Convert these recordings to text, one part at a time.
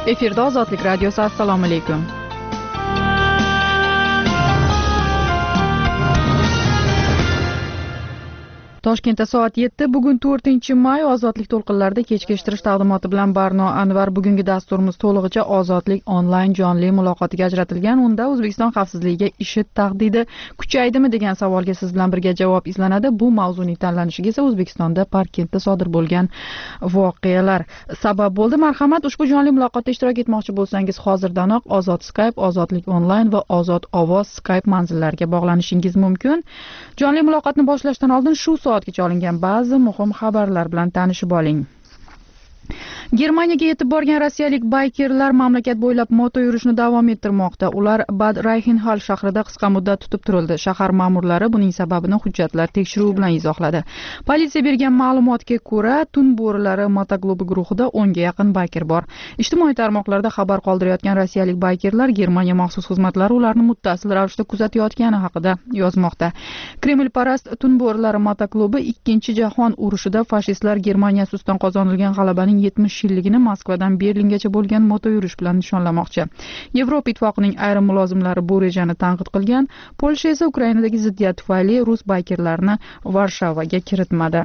Efirda Ozodlik radiosi. Assalomu alaykum. Toshkentda soat 7. Bugun 4-may Ozodlik to'lqinlarida kechki eshittirish taqdimoti bilan Barno Anvar. Bugungi dasturimiz to'lig'icha Ozodlik onlayn jonli muloqotiga ajratilgan. Unda O'zbekiston xavfsizligiga IShID tahdidi kuchaydimi degan savolga siz bilan birga javob izlanadi. Bu mavzuning tanlanishiga esa O'zbekistonda Parkentda sodir bo'lgan voqealar sabab bo'ldi. Marhamat, ushbu jonli muloqotda ishtirok etmoqchi bo'lsangiz, hozirdanoq Ozod Skype, Ozodlik onlayn va Ozod ovoz Skype manzillariga bog'lanishingiz mumkin. Jonli muloqotni boshlashdan oldin shu soatgacha olingan ba'zi muhim xabarlar bilan tanishib oling. Germaniyaga yetib borgan rossiyalik baykerlar mamlakat bo'ylab moto yurishni davom ettirmoqda. Ular Bad Reichenhall shahrida qisqa muddat tutib turildi. Shahar ma'murlari buning sababini hujjatlar tekshiruvi bilan izohladi. Politsiya bergan ma'lumotga ko'ra, tun bo'rilari motoklubi guruhida 10 ga yaqin bayker bor. Ijtimoiy tarmoqlarda xabar qoldirayotgan rossiyalik baykerlar Germaniya maxsus xizmatlari ularni muttasil ravishda kuzatayotgani haqida yozmoqda. Kremlparast tun bo'rilari motoklubi 2-jahon urushida fashistlar Germaniyasi ustidan qozonilgan g'alabaning 70 yilligini Moskvadan Berlingacha bo'lgan moto yurish bilan nishonlamoqchi. Yevropa ittifoqining ayrim mulozimlari bu rejani tanqid qilgan. Polsha esa Ukrainadagi ziddiyat tufayli rus baykerlarini Varshavaga kiritmadi.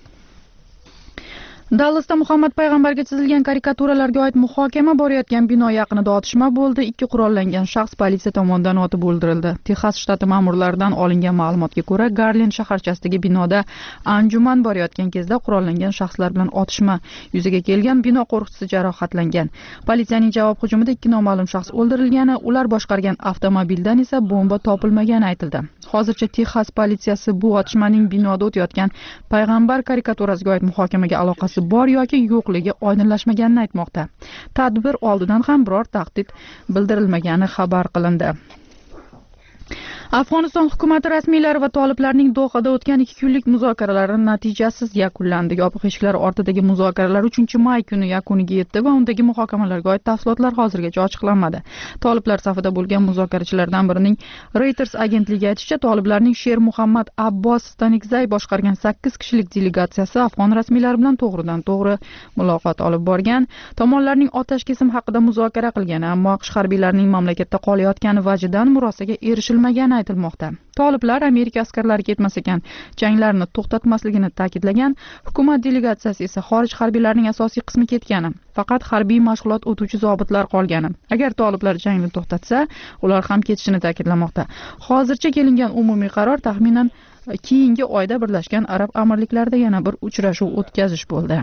Dallasda Muhammad payg'ambarga chizilgan karikaturalarga oid muhokama borayotgan bino yaqinida otishma bo'ldi. 2 qurollangan shaxs politsiya tomonidan otib o'ldirildi. Texas shtati ma'murlaridan olingan ma'lumotga ko'ra, Garland shaharchasidagi binoda anjuman borayotgan kezda qurollangan shaxslar bilan otishma yuzaga kelgan. Bino qo'riqchisi jarohatlangan. Politsiyaning javob hujumida 2 noma'lum shaxs o'ldirilgani, ular boshqargan avtomobildan esa bomba topilmagani aytildi. Hozircha Texas politsiyasi bu otishmaning binoda o'tayotgan payg'ambar karikaturasiga oid muhokamaga aloqasi bor yoki yo'qligi oydinlashmaganini aytmoqda. Tadbir oldidan ham biror tahdid bildirilmagani xabar qilindi. Afg'oniston hukumati rasmiylari va toliblarning Dohada o'tgan 2 kunlik muzokaralari natijasiz yakunlandi. Yopiq eshiklar ortidagi muzokaralar 3-may kuni yakuniga yetdi va undagi muhokamalarga oid tafsilotlar hozirgacha ochiqlanmadi. Toliblar safida bo'lgan muzokarachilardan birining Reuters agentligiga aytishicha, toliblarning Sher Muhammad Abbos Stanikzay boshqargan 8 kishilik delegatsiyasi afg'on rasmiylari bilan to'g'ridan-to'g'ri muloqot olib borgan. Tomonlarning otash kesim haqida muzokara qilgan, ammo AQSh harbiylarining mamlakatda qolayotgani vajidan murosaga erishilmagani aytilmoqda. Toliblar Amerika askarlari ketmas ekan janglarni to'xtatmasligini ta'kidlagan. Hukumat delegatsiyasi esa xorij harbiylarining asosiy qismi ketgani, faqat harbiy mashg'ulot o'tuvchi zobitlar qolgani. Agar toliblar jangni to'xtatsa, ular ham ketishini ta'kidlamoqda. Hozircha kelingan umumiy qaror taxminan keyingi oyda Birlashgan Arab Amirliklarida yana bir uchrashuv o'tkazish bo'ldi.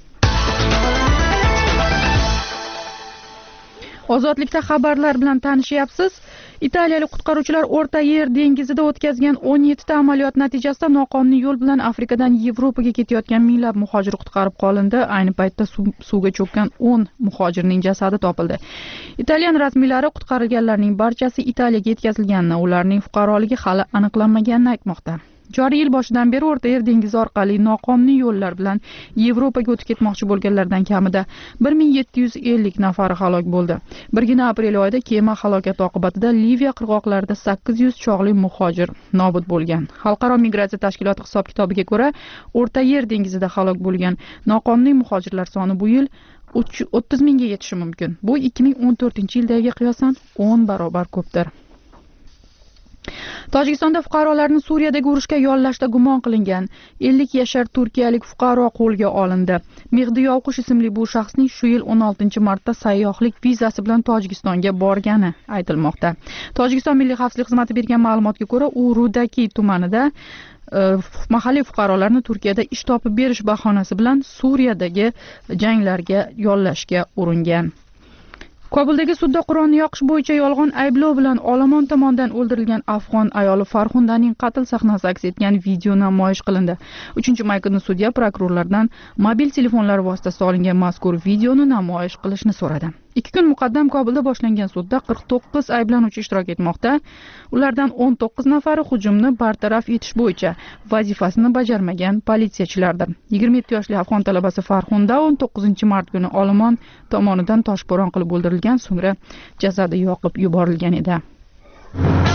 Ozodlikda xabarlar bilan tanishyapsiz. Italiyalik qutqaruvchilar O'rta Yer dengizida o'tkazgan 17 ta amaliyot natijasida noqonuniy yo'l bilan Afrikadan Yevropaga ketayotgan minglab muhojir qutqarib qolindi. Ayni paytda suvga cho'kkan 10 muhojirning jasadi topildi. Italyan rasmiylari qutqarilganlarning barchasi Italiyaga yetkazilganini, ularning fuqaroligi hali aniqlanmaganini aytmoqda. Joriy yil boshidan beri O'rta Yer dengizi orqali noqonuniy yo'llar bilan Yevropaga o'tib ketmoqchi bo'lganlardan kamida 1750 nafari halok bo'ldi. Birgina aprel oyida kema halokati oqibatida Liviya qirg'oqlarida 800 chog'li muhojir nobud bo'lgan. Xalqaro migratsiya tashkiloti hisob-kitobiga ko'ra, O'rta Yer dengizida halok bo'lgan noqonuniy muhojirlar soni bu yil 30 mingga yetishi mumkin. Bu 2014-yildagiga qiyosan 10 barobar ko'pdir. Tojikistonda fuqarolarni Suriyadagi urushga yollashda gumon qilingan 50 yashar turkiyalik fuqaro qo'lga olindi. Mehdi Yovqush ismli bu shaxsning shu yil 16-martda sayyohlik vizasi bilan Tojikistonga borgani aytilmoqda. Tojikiston Milliy xavfsizlik xizmati bergan ma'lumotga ko'ra, u Rudaki tumanida mahalliy fuqarolarni Turkiyada ish topib berish bahonasi bilan Suriyadagi janglarga yollashga uringan. Kobuldagi sudda Qur'onni yoqish bo'yicha yolg'on ayblov bilan olomon tomonidan o'ldirilgan afg'on ayoli Farhundaning qatl sahnasi aks etgan video namoyish qilindi. 3-may kuni sudya prokurorlardan mobil telefonlar vositasida olingan mazkur videoni namoyish qilishni so'radi. 2 kun muqaddam Kobulda boshlangan sudda 49 ayblanuvchi ishtirok etmoqda. Ulardan 19 nafari hujumni bartaraf etish bo'yicha vazifasini bajarmagan politsiyachilardir. 27 yoshli afg'on talabasi Farhunda 19-mart kuni olomon tomonidan toshbo'ron qilib o'ldirilgan, so'ngra jasadi yoqib yuborilgan edi.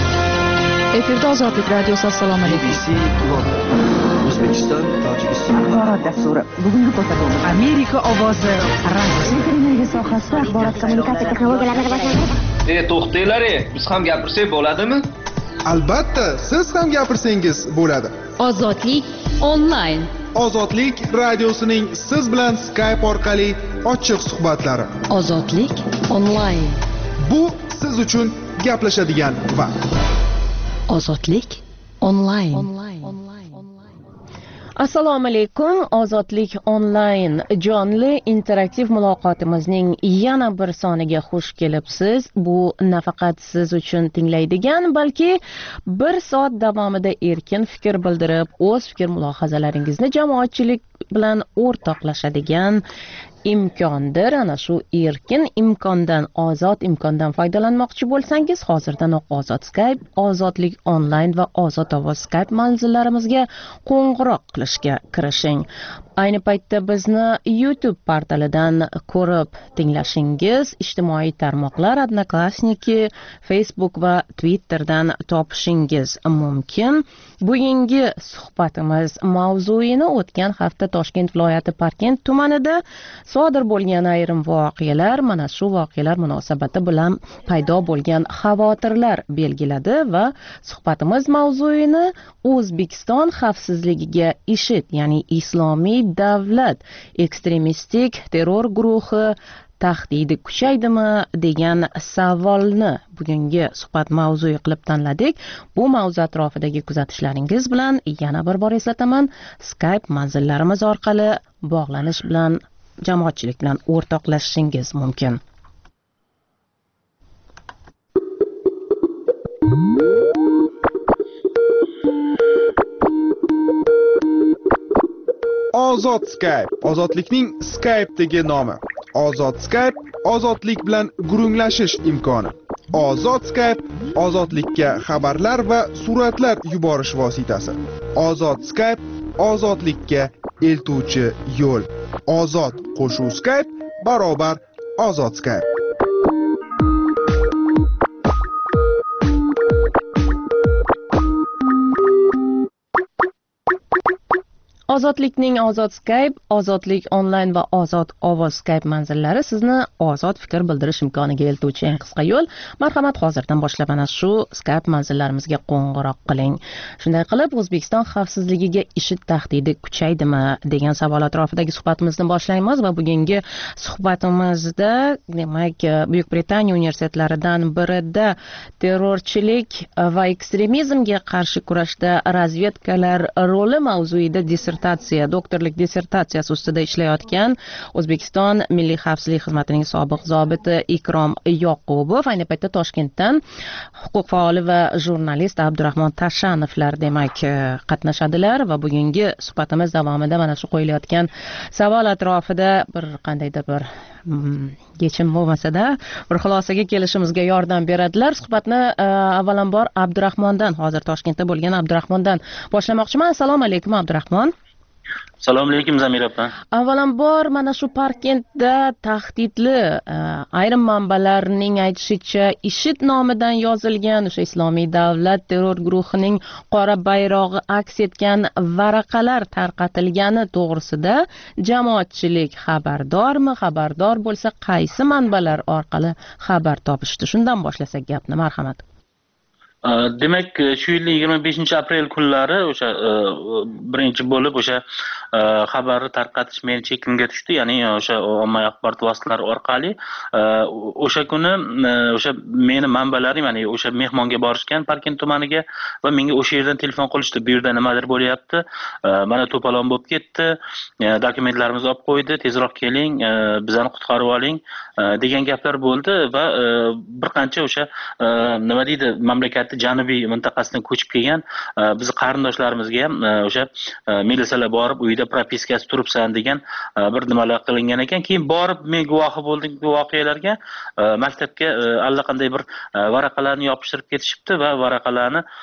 Efirda Ozodlik radiosi. Assalomu alaykum. O'zbekiston, Tojikiston axborot dasturi. Bugungi ko'rsatuvimiz Amerika ovozi radio. energiya sohasida axborot kommunikatsiya texnologiyalarini rivojlantirish. To'xtanglar, biz ham gapirsak bo'ladimi? Albatta, siz ham gapirsangiz bo'ladi. Ozodlik onlayn. Ozodlik radiosining siz bilan Skype orqali ochiq suhbatlari. Ozodlik onlayn. Bu siz uchun gaplashadigan vaqt. Ozodlik onlayn. Assalomu alaykum. Ozodlik onlayn jonli interaktiv muloqotimizning yana bir soniga xush kelibsiz. Bu nafaqat siz uchun tinglaydigan, balki bir soat davomida erkin fikr bildirib, o'z fikr mulohazalaringizni jamoatchilik bilan o'rtoqlashadigan imkondir. Ana shu erkin imkondan, ozod imkondan foydalanmoqchi bo'lsangiz, hozirdanoq ozod Skype, ozodlik onlayn va ozod ovoz Skype manzillarimizga qo'ng'iroq qilishga kirishing. Ayni paytda bizni YouTube portalidan ko'rib tinglashingiz, ijtimoiy tarmoqlar, Odnoklassniki, Facebook va Twitterdan topishingiz mumkin. Bugungi suhbatimiz mavzuini o'tgan hafta Toshkent viloyati Parkent tumanida sodir bo'lgan ayrim voqealar, mana shu voqealar munosabati bilan paydo bo'lgan xavotirlar belgiladi va suhbatimiz mavzuini O'zbekiston xavfsizligiga IShID, ya'ni Islomiy davlat ekstremistik terror guruhi tahdidi kuchaydimi degan savolni bugungi suhbat mavzuyi qilib tanladik. Bu mavzu atrofidagi kuzatishlaringiz bilan yana bir bor eslataman, Skype manzillarimiz orqali bog'lanish bilan jamoatchilik bilan o'rtoqlashishingiz mumkin. Ozod Skype, ozodlikning Skype'dagi nomi. Ozod Skype, ozodlik bilan gurunglashish imkoni. Ozod Skype, ozodlikka xabarlar va suratlar yuborish vositasi. Ozod Skype, ozodlikka eltuvchi yo'l. Ozod qo'shuv Skype barobar ozod Skype. Ozodlikning ozod Skype, ozodlik onlayn va ozod ovoz Skype manzillari sizni ozod fikr bildirish imkoniga eltuvchi eng qisqa yo'l. Marhamat, hozirdan boshlab ana shu Skype manzillarimizga qo'ng'iroq qiling. Shunday qilib, O'zbekiston xavfsizligiga IShID tahdidi kuchaydimi degan savol atrofidagi suhbatimizni boshlaymiz va bugungi suhbatimizda, demak, Buyuk Britaniya universitetlaridan birida terrorchilik va ekstremizmga qarshi kurashda razvedkalar roli mavzuida doktorlik dissertatsiyasi ustida ishlayotgan O'zbekiston Milliy xavfsizlik xizmatining sobiq zobiti Ikrom Yoqubov ayni paytda Toshkentdan huquq faoli va jurnalist Abdurahmon Tashanovlar demak qatnashadilar va bugungi suhbatimiz davomida mana shu qo'yilayotgan savol atrofida bir qandaydir bir yechim bo'lmasa-da bir xulosaga kelishimizga yordam beradilar. Suhbatni avvalambor Abdurahmondan, hozir Toshkentda bo'lgan Abdurahmondan boshlamoqchiman. Assalomu alaykum Abdurahmon. Assalomu alaykum Zamira opa. Avvalambor mana shu Parkentda tahdidli ayrim manbalarning aytishicha IShID nomidan yozilgan o'sha Islomiy davlat terror guruhining qora bayrog'i aks etgan varaqalar tarqatilgani to'g'risida jamoatchilik xabardormi? Xabardor bo'lsa, qaysi manbalar orqali xabar topishdi? Shundan boshlasak gapni, marhamat. Demak, shu yilning 25-aprel kunlari o'sha birinchi bo'lib o'sha xabarni tarqatish meni chekimga tushdi, ya'ni o'sha ommaviy axborot vositalari orqali. O'sha kuni o'sha meni manbalarim, ya'ni o'sha mehmonga borishgan Parkent tumaniga va menga o'sha yerdan telefon qilishdi. Bu yerda nimadir bo'lyapti, mana to'polon bo'lib ketdi, dokumentlarimizni olib qo'ydi, tezroq keling, bizani qutqarib oling degan gaplar bo'ldi va bir qancha o'sha nima deydi, mamlakatni janubiy mintaqasidan ko'chib kelgan biz qarindoshlarimizga ham o'sha militsiyalar borib uyda propiskasi turibsan degan bir nimalar qilingan ekan. Keyin borib men guvohi bo'ldim bu voqealarga. Maktabga allaqanday bir varaqalarni yopishtirib ketishibdi va varaqalarni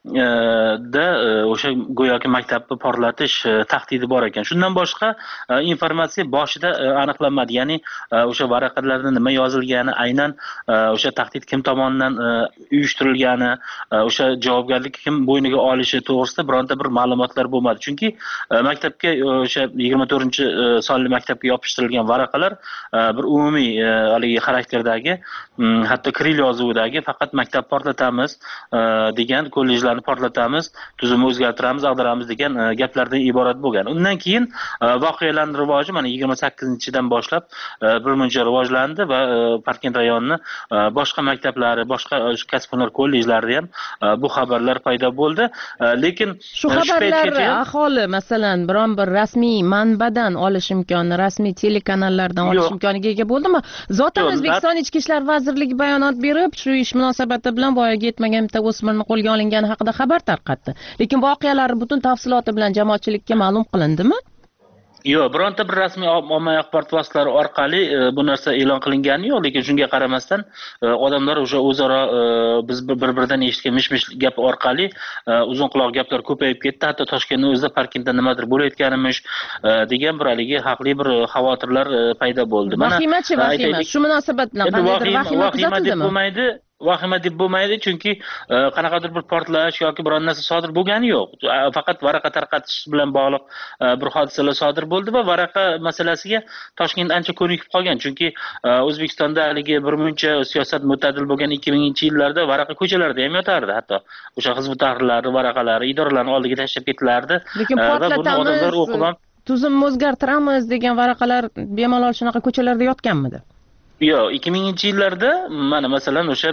da o'sha go'yoki maktabni portlatish tahdidi bor ekan. Shundan boshqa informatsiya boshida aniqlanmadi. Ya'ni o'sha varaqalarda nima yozilgani, aynan o'sha tahdid kim tomonidan uyushtirilgani, o'sha javobgarlik kim bo'yniga olishi to'g'risida bironta bir ma'lumotlar bo'lmadi. Chunki maktabga o'sha 24-sonli maktabga yopishtirilgan varaqalar bir umumiy haligi xarakterdagi, hatto kiril yozuvidagi faqat maktab portlatamiz degan, kollejlarni portlatamiz, tuzumni o'zgartiramiz, ag'daramiz degan gaplardan iborat bo'lgan. Undan keyin voqealarning rivoji mana 28-dan boshlab birmuncha rivojlandi va Parkent rayonining boshqa maktablari, boshqa kasb-hunar kollejlarida ham bu xabarlar paydo bo'ldi. Lekin shu xabarlar aholi masalan biron bir rasmiy manbadan olish imkoni, rasmiy telekanallardan olish imkoniga ega bo'ldimi? Zotan O'zbekiston Ichki ishlar vazirligi bayonot berib, shu ish munosabati bilan voyaga yetmagan bitta o'smirni qo'lga olingani haqida xabar tarqatdi. Lekin voqealar butun tafsiloti bilan jamoatchilikka ma'lum qilindimi? Yo'q, bironta bir rasmiy ommaviy axborot vositalari orqali bu narsa e'lon qilingani yo'q, lekin shunga qaramasdan odamlar o'sha o'zaro biz bir-biridan eshitgan mish-mish gap orqali uzun quloq gaplar ko'payib ketdi. Hatto Toshkentning o'zida Parkentda nimadir bo'layotganimish degan bir haligi haqli bir xavotirlar paydo bo'ldi. Vahima shu munosabat bilan qandaydir vahima kuzatildimi? Vahima deb bo'lmaydi, chunki qanaqadir bir portlash yoki biron narsa sodir bo'lgani yo'q. Faqat varaqa tarqatish bilan bog'liq bir hodisalar sodir bo'ldi va varaqa masalasiga Toshkent ancha ko'nikib qolgan. Chunki O'zbekistonda haligi birmuncha siyosat mu'tadil bo'lgan 2000-yillarda varaqa ko'chalarda ham yotardi. Hatto o'sha Hizb ut-Tahrirlari varaqalari idoralarning oldiga tashlab ketilardi. Lekin portlatamiz, tuzumni o'zgartiramiz degan varaqalar bemalol shunaqa ko'chalarda yotganmidi? Yo'q, 2000-yillarda mana masalan o'sha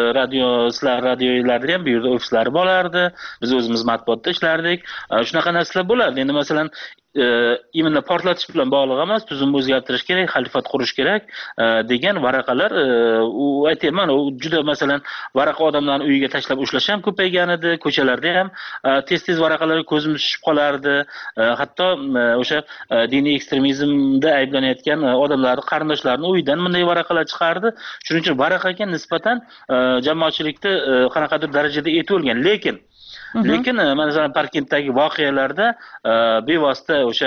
radiolarda ham bu yerda ofislari bo'lardi. Biz o'zimiz matbuotda ishlardik. Shunaqa narsalar bo'lardi. Endi masalan imенно portlatish bilan bog'liq emas, tuzumni o'zgartirish kerak, xalifat qurish kerak degan varaqalar u aytayman, u juda masalan varaqa odamlarni uyiga tashlab ushlash ham ko'paygan edi, ko'chalarda ham tez-tez varaqalarga ko'zimiz tushib qolardi. Hatto o'sha diniy ekstremizmda ayblanayotgan odamlarning qarindoshlarining uyidan bunday varaqalar chiqardi. Shuning uchun varaqaga nisbatan jamoatchilikda qanaqadir darajada e'tib lekin masalan Parkentdagi voqealarda bevosita o'sha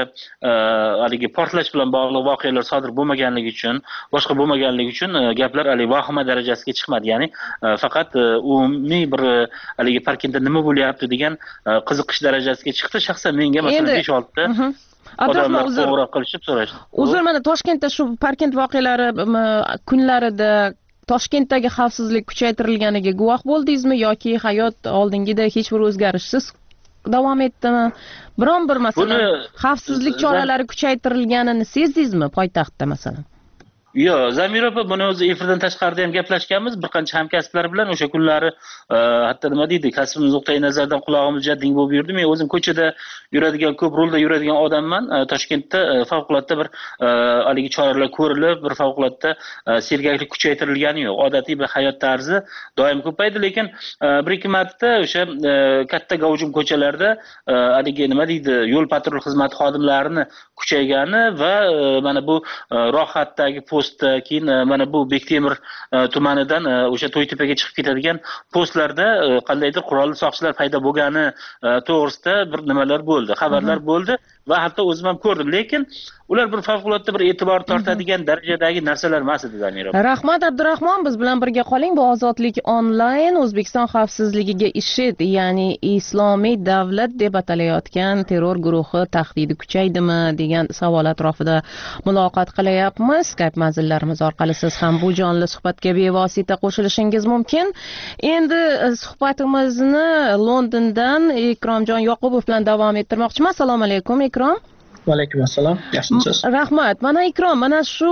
haligi portlash bilan bog'liq voqealar sodir bo'lmaganligi uchun, boshqa bo'lmaganligi uchun gaplar haligi vahima darajasiga chiqmadi. Ya'ni faqat umumiy bir haligi Parkentda nima bo'lyapti degan qiziqish darajasiga chiqdi. Shaxsan menga masalan 5-6 ta odamlar qo'ng'iroq qilishib so'rashdi. Uzr, mana Toshkentda shu Parkent voqealari kunlarida Toshkentdagi xavfsizlik kuchaytirilganiga guvoh bo'ldingizmi yoki hayot oldingidek hech bir o'zgarishsiz davom etdimi? Biron bir masalan xavfsizlik choralari kuchaytirilganini sezdingizmi poytaxtda masalan? Yo'q, Zamira opa buni o'zi efirdan tashqarida ham gaplashganmiz. Bir qancha hamkasblar bilan o'sha kunlari hatto nima deydi, kasbimiz nuqtai nazaridan qulog'imiz jadding bo'lib yurdi. Men o'zim ko'chada yuradigan, ko'p rulda yuradigan odamman. Toshkentda favqulodda bir haligi choralar ko'rilib, bir favqulodda sergaklik kuchaytirilgani yo'q. Odatiy bir hayot tarzi doim ko'paydi, lekin bir-ikki marta o'sha katta gavjum ko'chalarda haligi nima deydi, yo'l patrul xizmati xodimlarini kuchaygani va mana bu rohatdagi keyin mana bu Bektemir tumanidan o'sha To'ytepaga chiqib ketadigan postlarda qandaydir qurolli soqchilar paydo bo'lgani to'g'risida bir nimalar bo'ldi, xabarlar bo'ldi va hatto o'zim ham ko'rdim, lekin ular bir favqulodda bir e'tibor tortadigan darajadagi narsalar emas edi. Zamira. Rahmat Abdurahmon, biz bilan birga qoling. Bu Ozodlik onlayn O'zbekiston xavfsizligiga IShID, ya'ni Islomiy davlat deb atalayotgan terror guruhi tahdidi kuchaydimi degan savol atrofida muloqot qilyapmiz. Skype manzillarimiz orqali siz ham bu jonli suhbatga bevosita qo'shilishingiz mumkin. Endi suhbatimizni Londondan Ikromjon Yoqubov bilan davom ettirmoqchiman. Assalomu alaykum Ikrom. Va alaykum assalom. Yaxshimisiz? Rahmat. Mana Ikrom, mana shu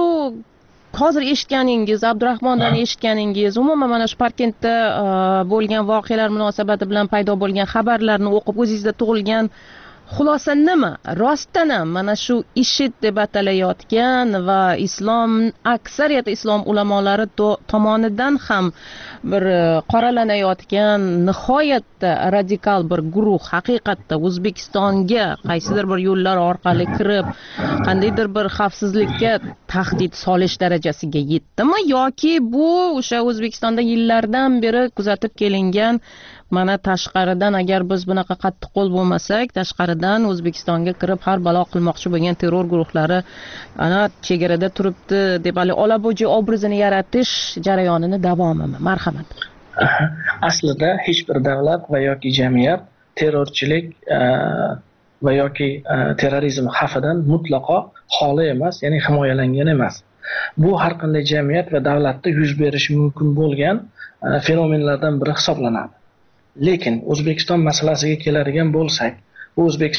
hozir eshitganingiz, Abdurahmondan eshitganingiz, umuman mana shu Parkentda bo'lgan voqealar munosabati bilan paydo bo'lgan xabarlarni o'qib o'zingizda tug'ilgan xulosa nima? Rostdan ham mana shu IShID deb atalayotgan va aksariyat islom ulamolari tomonidan ham bir qoralanayotgan nihoyatda radikal bir guruh haqiqatda O'zbekistonga qaysidir bir yo'llar orqali kirib, qandaydir bir xavfsizlikka tahdid solish darajasiga yetdimi yoki bu o'sha O'zbekistonda yillardan beri kuzatib kelingan mana tashqaridan agar biz bunaqa qattiqqo'l bo'lmasak tashqaridan O'zbekistonga kirib har balo qilmoqchi bo'lgan terror guruhlari ana chegarada turibdi deb hali olabo'ji obrazini yaratish jarayonini davomimi? Marhamat. Aslida hech bir davlat va yoki jamiyat terrorchilik va yoki terrorizm xavfidan mutlaqo xoli emas, ya'ni himoyalangan emas. Bu har qanday jamiyat va davlatda yuz berishi mumkin bo'lgan fenomenlardan biri hisoblanadi. Lekin O'zbekiston masalasiga keladigan bo'lsak, bu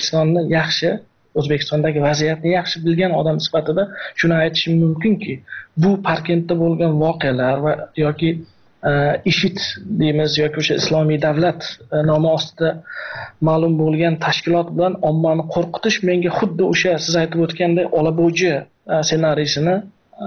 O'zbekistondagi vaziyatni yaxshi bilgan odam sifatida shuni aytishim mumkinki, bu Parkentda bo'lgan voqealar va yoki IShID deymiz yoki o'sha islomiy davlat nomi ostida ma'lum bo'lgan tashkilot bilan ommani qo'rqitish menga xuddi o'sha siz aytib o'tgandek olabo'ji ssenariysini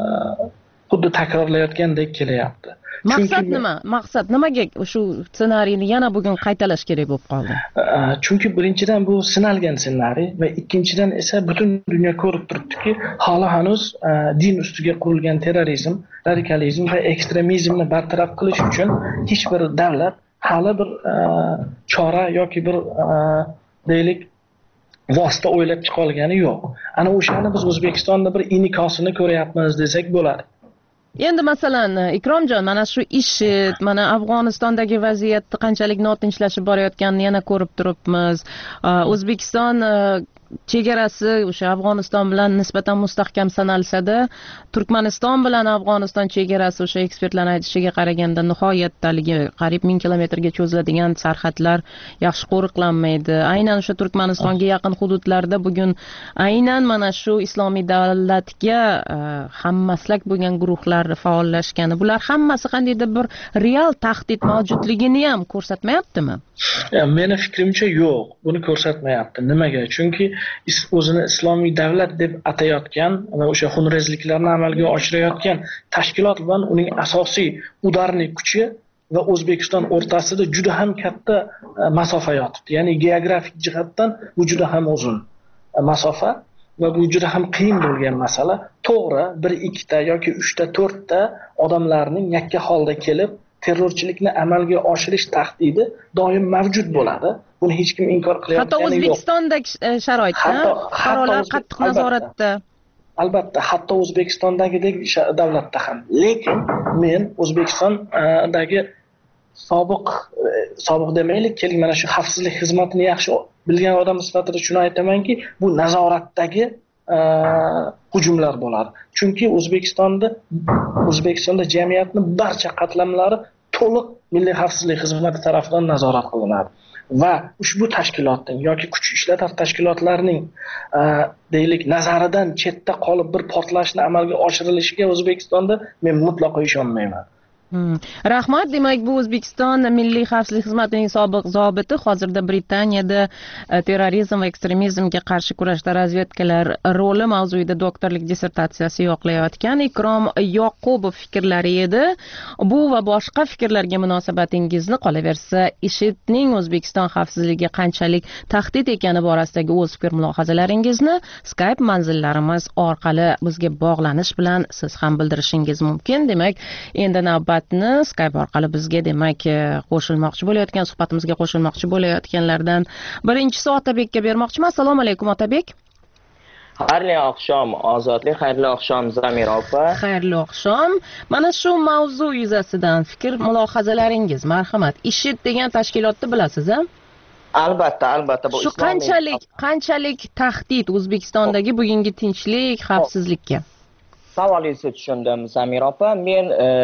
xuddi takrorlayotgandek kelyapti. Maqsad nima? Maqsad nimaga shu ssenariyni yana bugun qaytalash kerak bo'lib qoldi? Chunki birinchidan bu sinalgan ssenariy va ikkinchidan esa butun dunyo ko'rib turibdiki, hali hanuz din ustiga qurilgan terrorizm, radikalizm va ekstremizmni bartaraf qilish uchun hech bir davlat hali bir chora yoki bir deylik vosita o'ylab chiqa olgani yo'q. Ana o'shani biz O'zbekistonda bir inikosini ko'ryapmiz desak bo'ladi. Endi masalan Ikromjon, mana shu IShID, mana Afg'onistondagi vaziyatni qanchalik notinchlashib borayotganini yana ko'rib turibmiz. O'zbekiston chegarasi o'sha Afg'oniston bilan nisbatan mustahkam sanalsa-da, Turkmaniston bilan Afg'oniston chegarasi o'sha ekspertlarning aytishiga qaraganda nihoyatdaligi qariyb 1000 kilometrga cho'ziladigan sarhadlar yaxshi qo'riqlanmaydi. Aynan o'sha Turkmanistonga yaqin hududlarda bugun aynan mana shu islomiy davlatga hammaslak bo'lgan guruhlar faollashgani, bular hammasi qandaydir bir real tahdid mavjudligini ham ko'rsatmayaptimi? Meni fikrimcha yo'q, buni ko'rsatmayapti. Nimaga? Chunki o'zini islomiy davlat deb atayotgan va o'sha xunrezliklarni amalga oshirayotgan tashkilot bilan uning asosiy udarniy kuchi va O'zbekiston o'rtasida juda ham katta masofa yotibdi. Ya'ni geografik jihatdan bu juda ham uzun masofa va bu juda ham qiyin bo'lgan masala. To'g'ri, 1-2 ta yoki 3 ta 4 ta odamlarning yakka holda kelib terrorchilikni amalga oshirish tahdidi doim mavjud bo'ladi. Buni hech kim inkor qilayotgani yo'q. Hatto O'zbekistondagi sharoitda fuqarolar qattiq nazoratda. Albatta, hatto O'zbekistondagidek davlatda ham. Lekin men O'zbekistondagi sobiq demaylik, keling mana shu xavfsizlik xizmatini yaxshi bilgan odam sifatida shuni aytamanki, bu nazoratdagi hujumlar bo'ladi. Chunki O'zbekistonda jamiyatning barcha qatlamlari to'liq Milliy xavfsizlik xizmati tomonidan nazorat qilinadi. Va ushbu tashkilotning yoki kuch ishlatar tashkilotlarning deylik nazaridan chetda qolib bir portlashni amalga oshirilishiga O'zbekistonda men mutlaqo ishonmayman. Rahmat. Demak, bu O'zbekiston Milliy xavfsizlik xizmatining sobiq zobiti, hozirda Britaniyada terrorizm va ekstremizmga qarshi kurashda razvedkalar roli mavzuida doktorlik dissertatsiyasi yoqlayotgan Ikrom Yoqubov fikrlari edi. Bu va boshqa fikrlarga munosabatingizni, qolaversa IShIDning O'zbekiston xavfsizligiga qanchalik tahdid ekani borasidagi o'z fikr mulohazalaringizni Skype manzillarimiz orqali bizga bog'lanish bilan siz ham bildirishingiz mumkin. Demak, endi navbat Skype orqali bizga demak qo'shilmoqchi bo'layotgan, suhbatimizga qo'shilmoqchi bo'layotganlardan birinchisi Otabekka bermoqchiman. Assalomu alaykum Otabek. Xayrli oqshom Ozodlik, xayrli oqshom Zamira opa. Xayrli oqshom. Mana shu mavzu yuzasidan fikr mulohazalaringiz, marhamat. IShID degan tashkilotni bilasiz-a? Albatta bu shu qanchalik tahdid O'zbekistondagi bugungi tinchlik, xavfsizlikka? Savolingizni tushundim Zamira opa. Men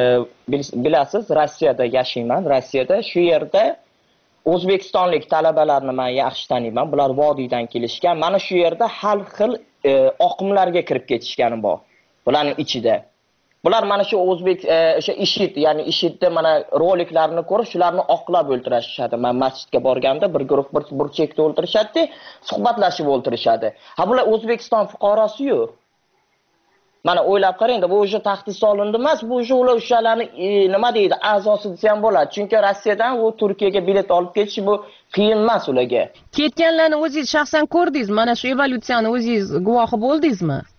bilasiz, Rossiyada yashayman. Rossiyada shu yerda O'zbekistonlik talabalarni men yaxshi taniyman. Bular vodiydan kelishgan. Mana shu yerda har xil oqimlarga kirib ketishgani bor. Bularning ichida. Bular mana shu o'sha IShID, ya'ni IShIDda mana roliklarni ko'rib, shularni oqlab o'ltirishadi. Men masjidga borganda bir guruh bir chekda o'ltirishadi, suhbatlashib o'ltirishadi. Ha, bular O'zbekiston fuqarosi-yu. Mana o'ylab qarang-da, bu o'sha tahdid solindi emas, bu ular o'shalarni nima deydi, a'zosi desa ham bo'ladi. Chunki Rossiyadan u Turkiyaga bilet olib ketish bu qiyin emas ularga. Ketganlarni o'zingiz shaxsan ko'rdingizmi? Mana shu evolyutsiyani o'zingiz guvohi bo'ldingizmi?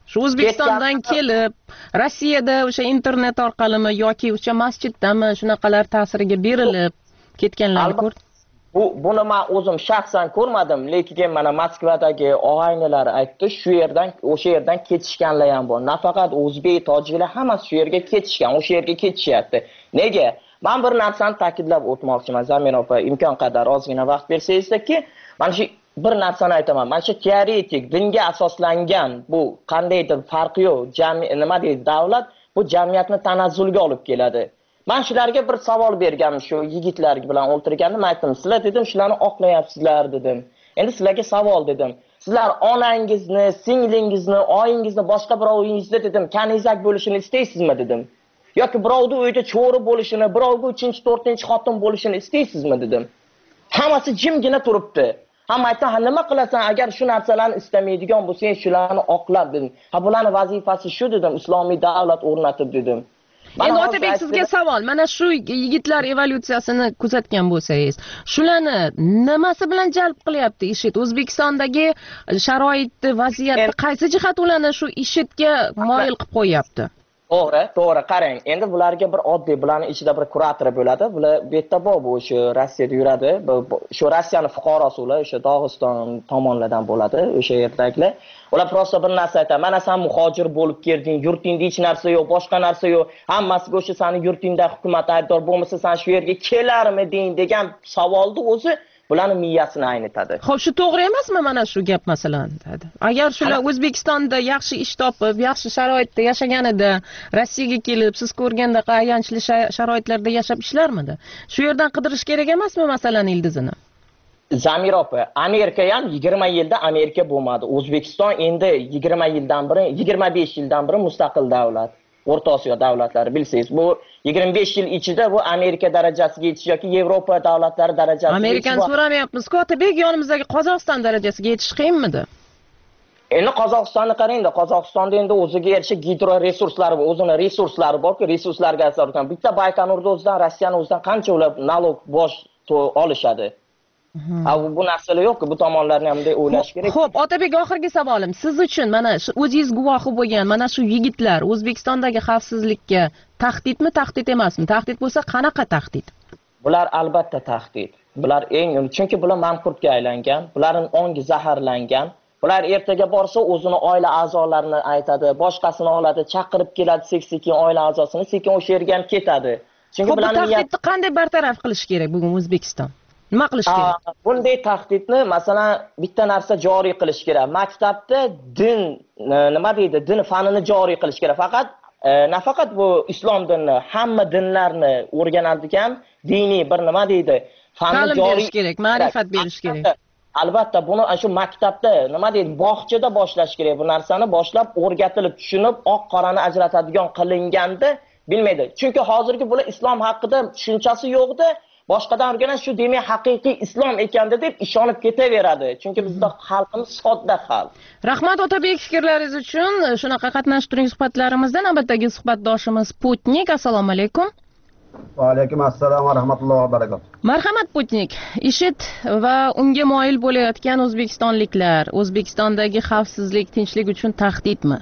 Shu O'zbekistondan kelib, Rossiyada o'sha internet orqalimi yoki o'sha masjiddami shunaqalar ta'siriga berilib ketganlarni ko'rdim. Buni men o'zim shaxsan ko'rmadim, lekin mana Moskvadagi og'aynilar aytdi, o'sha yerdan ketishganlar ham bor. Nafaqat o'zbek, tojiklar hammasi shu yerga ketishgan, o'sha yerga ketishyapti. Nega? Men bir narsani ta'kidlab o'tmoqchiman, Zamir opa, imkon qadar ozgina vaqt bersangizki, mana shu bir narsani aytaman. Mana shu teoretik dinga asoslangan bu qandaydir farqi yo'q, nima deydi, davlat bu jamiyatni tanazzulga olib keladi. Men shularga bir savol berganman, shu yigitlar bilan o'tirganda aytdim, sizlar dedim, shularni oqlayapsizlar dedim. Endi sizlarga savol dedim. Sizlar onangizni, singlingizni, oyingizni, boshqa birovingizni dedim, kanizak bo'lishini istaysizmi dedim. Yoki birovning uyida cho'ri bo'lishini, birovga 3-chi, 4-chi xotin bo'lishini istaysizmi dedim. Hammasi jimgina turibdi. Hamma aytdi, "Ha nima qilasan, agar shu narsalarni istamaydigan bo'lsang, shularni oqlab" dedim. "Ha bularning vazifasi shu" dedim, "islomiy davlat o'rnatib" dedim. Endi Otabek sizga savol, mana shu yigitlar evolyutsiyasini kuzatgan bo'lsangiz, shularni nimasi bilan jalb qilyapti IShID? O'zbekistondagi sharoitni, vaziyatni qaysi jihat ularni shu IShIDga moyil qilib qo'yapti? To'g'ri, qarang. Endi bularga bir oddiy, bularning ichida bir kurator bo'ladi. Bular bu yerda bor, bu o'sha Rossiyada yuradi. Shu Rossiyaning fuqarosi ular, o'sha Dog'iston tomonlardan bo'ladi, o'sha yerdagilar. Ular prosta bir narsa aytadi. Mana sen muhojir bo'lib kelding, yurtingda hech narsa yo'q, boshqa narsa yo'q. Hammasiga o'sha seni yurtingda hukumat aybdor bo'lmasa, sen shu yerga kelarmiding degan savolni o'zi bularning miyasini aynitadi. Xo'p, shu to'g'ri emasmi mana shu gap masalan? Agar shular O'zbekistonda yaxshi ish topib, yaxshi sharoitda yashaganida, Rossiyaga kelib, siz ko'rganda ayanchli sharoitlarda yashab ishlarmidi? Shu yerdan qidirish kerak emasmi masalan ildizini? Zamir opa, Amerika ham 20 yilda Amerika bo'lmadi. O'zbekiston endi 20 yildan beri, 25 yildan beri mustaqil davlat. O'rta Osiyo davlatlari bilsangiz, bu 25 yil ichida bu Amerika darajasiga yetish yoki Yevropa davlatlari darajasiga yetish. Amerikani so'ramayapmiz-ku, Otabek, yonimizdagi Qozog'iston darajasiga yetish qiyinmidi? Endi Qozog'istonni qarang-da, Qozog'istonda endi o'ziga yarasha gidro resurslari bor, o'zining resurslari bor-ku, resurslarga asoslangan. Bitta Baykonurda o'zidan, Rossiyaning o'zidan qancha ular nalog bosh olishadi. Bu narsalar yo'q-ku, bu tomonlarni ham o'ylash kerak. Xo'p, Otabek, oxirgi savolim. Siz uchun mana shu o'zingiz guvohi bo'lgan mana shu yigitlar O'zbekistondagi xavfsizlikka tahdidmi, tahdid emasmi? Tahdid bo'lsa, qanaqa tahdid? Bular albatta tahdid. Bular chunki bular manqurtga aylangan, bularning ongi zaharlangan. Bular ertaga borsa o'zini oila a'zolarini aytadi, boshqasini oladi, chaqirib keladi sekin oila a'zosini, sekin o'sha yerga ham ketadi. Chunki bularning tahdidni qanday bartaraf qilish kerak bugun O'zbekiston? Nima qilish kerak? Bunday tahdidni masalan bitta narsa joriy qilish kerak. Maktabda din, nima deydi, din fanini joriy qilish kerak. Faqat nafaqat bu islom dinini, hamma dinlarni o'rganadigan diniy bir nima deydi, fanni joriy kerak, ma'rifat berish kerak. Albatta buni shu maktabda, nima deydi, bog'chada boshlash kerak. Bu narsani boshlab o'rgatilib, tushunib, oq qorani ajratadigan qilinganda bilmaydi. Chunki hozirgi bular islom haqida tushunchasi yo'qda, boshqadan o'rganan shu demak haqiqiy islom ekanda deb ishonib ketaveradi. Chunki bizda xalqimiz sodda xalq. Rahmat Otabek fikrlaringiz uchun. Shunaqa qatnashtiring suhbatlarimizda. Navbatdagi suhbatdoshimiz Putnik. Assalomu alaykum. Va alaykum assalom va rahmatullohi va barakatuh. Marhamat Putnik. IShID va unga moyil bo'layotgan o'zbekistonliklar O'zbekistondagi xavfsizlik, tinchlik uchun tahdidmi?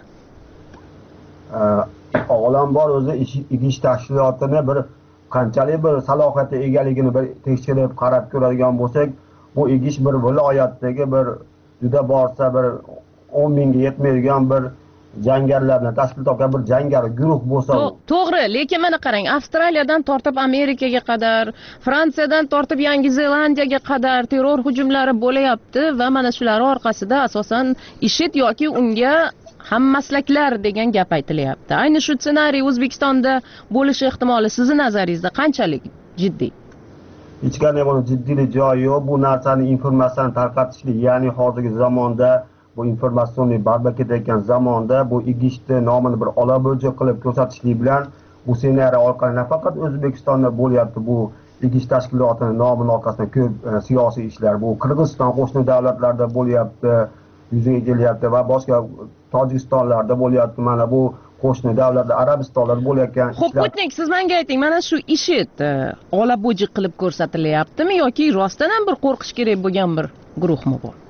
Avvalambor o'zi ish tashkilotini bir qanchalik bir salohiyatga egaligini bir tekshirib qarab ko'radigan bo'lsak, bu igish bir viloyatdagi bir juda borsa bir 10 mingga yetmaydigan bir jangarilardan tashkil topgan bir jangari guruh bo'lsa, to'g'ri, lekin mana qarang, Avstraliyadan tortib Amerikaga qadar, Fransiyadan tortib Yangi Zelandiyaga qadar terror hujumlari bo'layapti va mana shular orqasida asosan IShID yoki unga hammaslaklar degan gap aytilyapti. Ayni shu ssenariy O'zbekistonda bo'lishi ehtimoli sizning nazaringizda qanchalik jiddiy? Hech qanday buni jiddiylik joyi yo'q. Bu narsani informatsiyani tarqatishlik, ya'ni hozirgi zamonda bu informatsion barba ketayotgan zamonda bu IShID nomini bir olabo'ja qilib ko'rsatishlik bilan bu ssenariy orqali nafaqat O'zbekistonda bo'lyapti, bu IShID tashkilotining nomini orqasidan ko'p siyosiy ishlar, bu Qirg'iziston qo'shni davlatlarda bo'lyapti, yuzaga kelyapti va boshqa Tojikistonlarda bo'lyapti. Mana bu qo'shni davlatlar, Arabistonlarda bo'layotgan ishlar. Xo'p, Putnik, siz menga ayting, mana shu IShID olabo'ji qilib ko'rsatilyaptimi yoki rostdan ham bir qo'rqish kerak bo'lgan bir guruhmi bu?